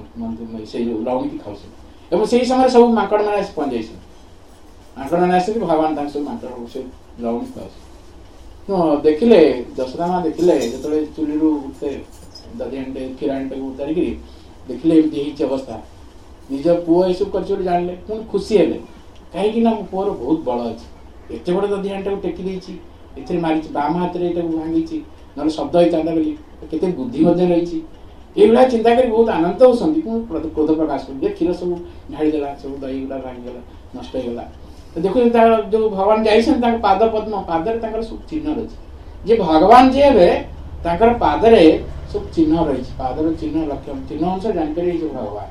ସେଇ ଯୋଉ ଲହୁଣୀକି ଖାଉଛନ୍ତି। ଏବଂ ସେଇ ସମୟରେ ସବୁ ମାଙ୍କଡ ମାନେ ଆସି ପହଞ୍ଚି ଯାଇଛନ୍ତି। ମାଙ୍କଡ ମାନେ ଆସିକି ଭଗବାନ ତାଙ୍କ ସବୁ ମାଙ୍କଡ ସେ ଲହୁଣୀ ଖାଉଛନ୍ତି। ଦେଖିଲେ ଯଶୋଦା ମା ଦେଖିଲେ ଯେତେବେଳେ ଚୁଲିରୁ ଦଧି ହାଣ୍ଡି କ୍ଷୀର ହାଣ୍ଡିଟାକୁ ଉତାରିକିରି देखिले एमती अवस्था निज पुओ ये सब कर जानले पुणी खुशी हेले कहीं मो पुअर बहुत बल अच्छे एत बड़ दधि हांडी टेकी देती मारी बाम हाथ में भांगी ना शब्द होता बोली केते बुद्धि रही ये चिंता कर बहुत आनंद होती क्रोध प्रकाश कर क्षीर सब ढाड़ीदेला सब दही गुड़ा भांगीगला नष्ट होगा तो देखो जो भगवान जाइए पाद पद्म पादर सब चिन्ह रही जे भगवान जी हे पादर सब चिन्ह रही पादर चिन्ह लक्ष्य चिन्ह अनुसार जानपर भगवान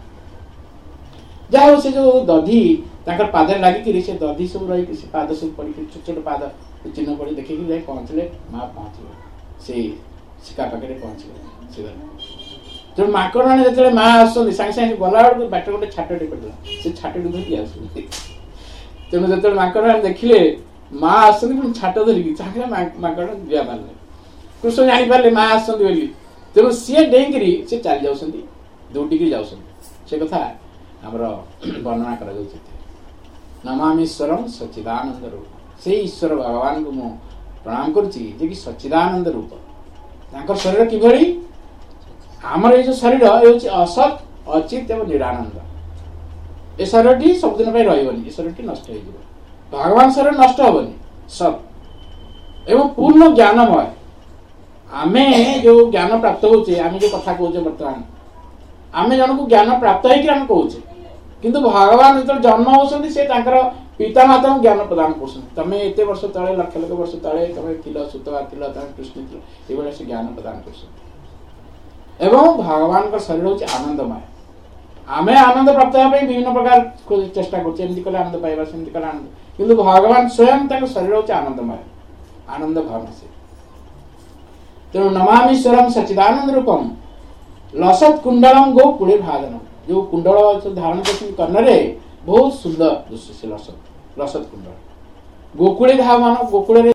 जहाँ से जो दधि पादर लगिक से दधि सब रही से पाद सब पड़ी छोट छोट पाद चिन्ह पड़ी देखिए जाए पहुँचले माँ पहुँच से शिका पाखे पहुँचले जो माकड़ाने जो माँ आस सागे सागे गला बेलू बाट गोटे छाटे पड़ेगा से छाटे धरिकी आस तेणु जो माकड़ाने देखिले माँ आस छाट धरिकी सागे माकड़ दिया मारे कृष्ण जापारे माँ आस तेणु सी डेकरी से चली जाऊँ दौटिक जाऊँ से कथा आमर वर्णना कर नमामीश्वरम सच्चिदानंद रूप से ईश्वर भगवान को मु प्रणाम करुच्ची सच्चिदानंद रूप शरीर किभली आमर ये जो शरीर ये असत अचित एवं निरानंद ए शरीर सबुदिन रही ये शरीर नष्ट हो भगवान शरीर नष्ट हेनी सत एवं पूर्ण ज्ञानमय आमे जो ज्ञान प्राप्त होचे आमे जो कथा कहूचे बर्तमान आमे जन को ज्ञान प्राप्त होकर आम कहूचे किंतु भगवान जो जन्म होती से पिता माता को ज्ञान प्रदान कर तमें एत वर्ष तले लक्ष लक्ष वर्ष तले तुम थिल सुतवा थिल कृष्ण थिल ये से ज्ञान प्रदान कर एवं भगवान का शरीर हूँ आनंदमय आमे आनंद प्राप्त होगा विभिन्न प्रकार चेष्टा कर आनंद पाइबा सेमती कले आनंद किंतु भगवान स्वयं शरीर हूँ आनंदमय आनंद भावना से तेणु नमामीश्वरम सच्चिदानंद रूपम लसत कुंडलम गो कुड़े भाजनम जो कुंडल धारण कर कर्णरे बहुत सुंदर दृश्य से लसत लसत कुंडल गोकुड़े धावन गोकुड़े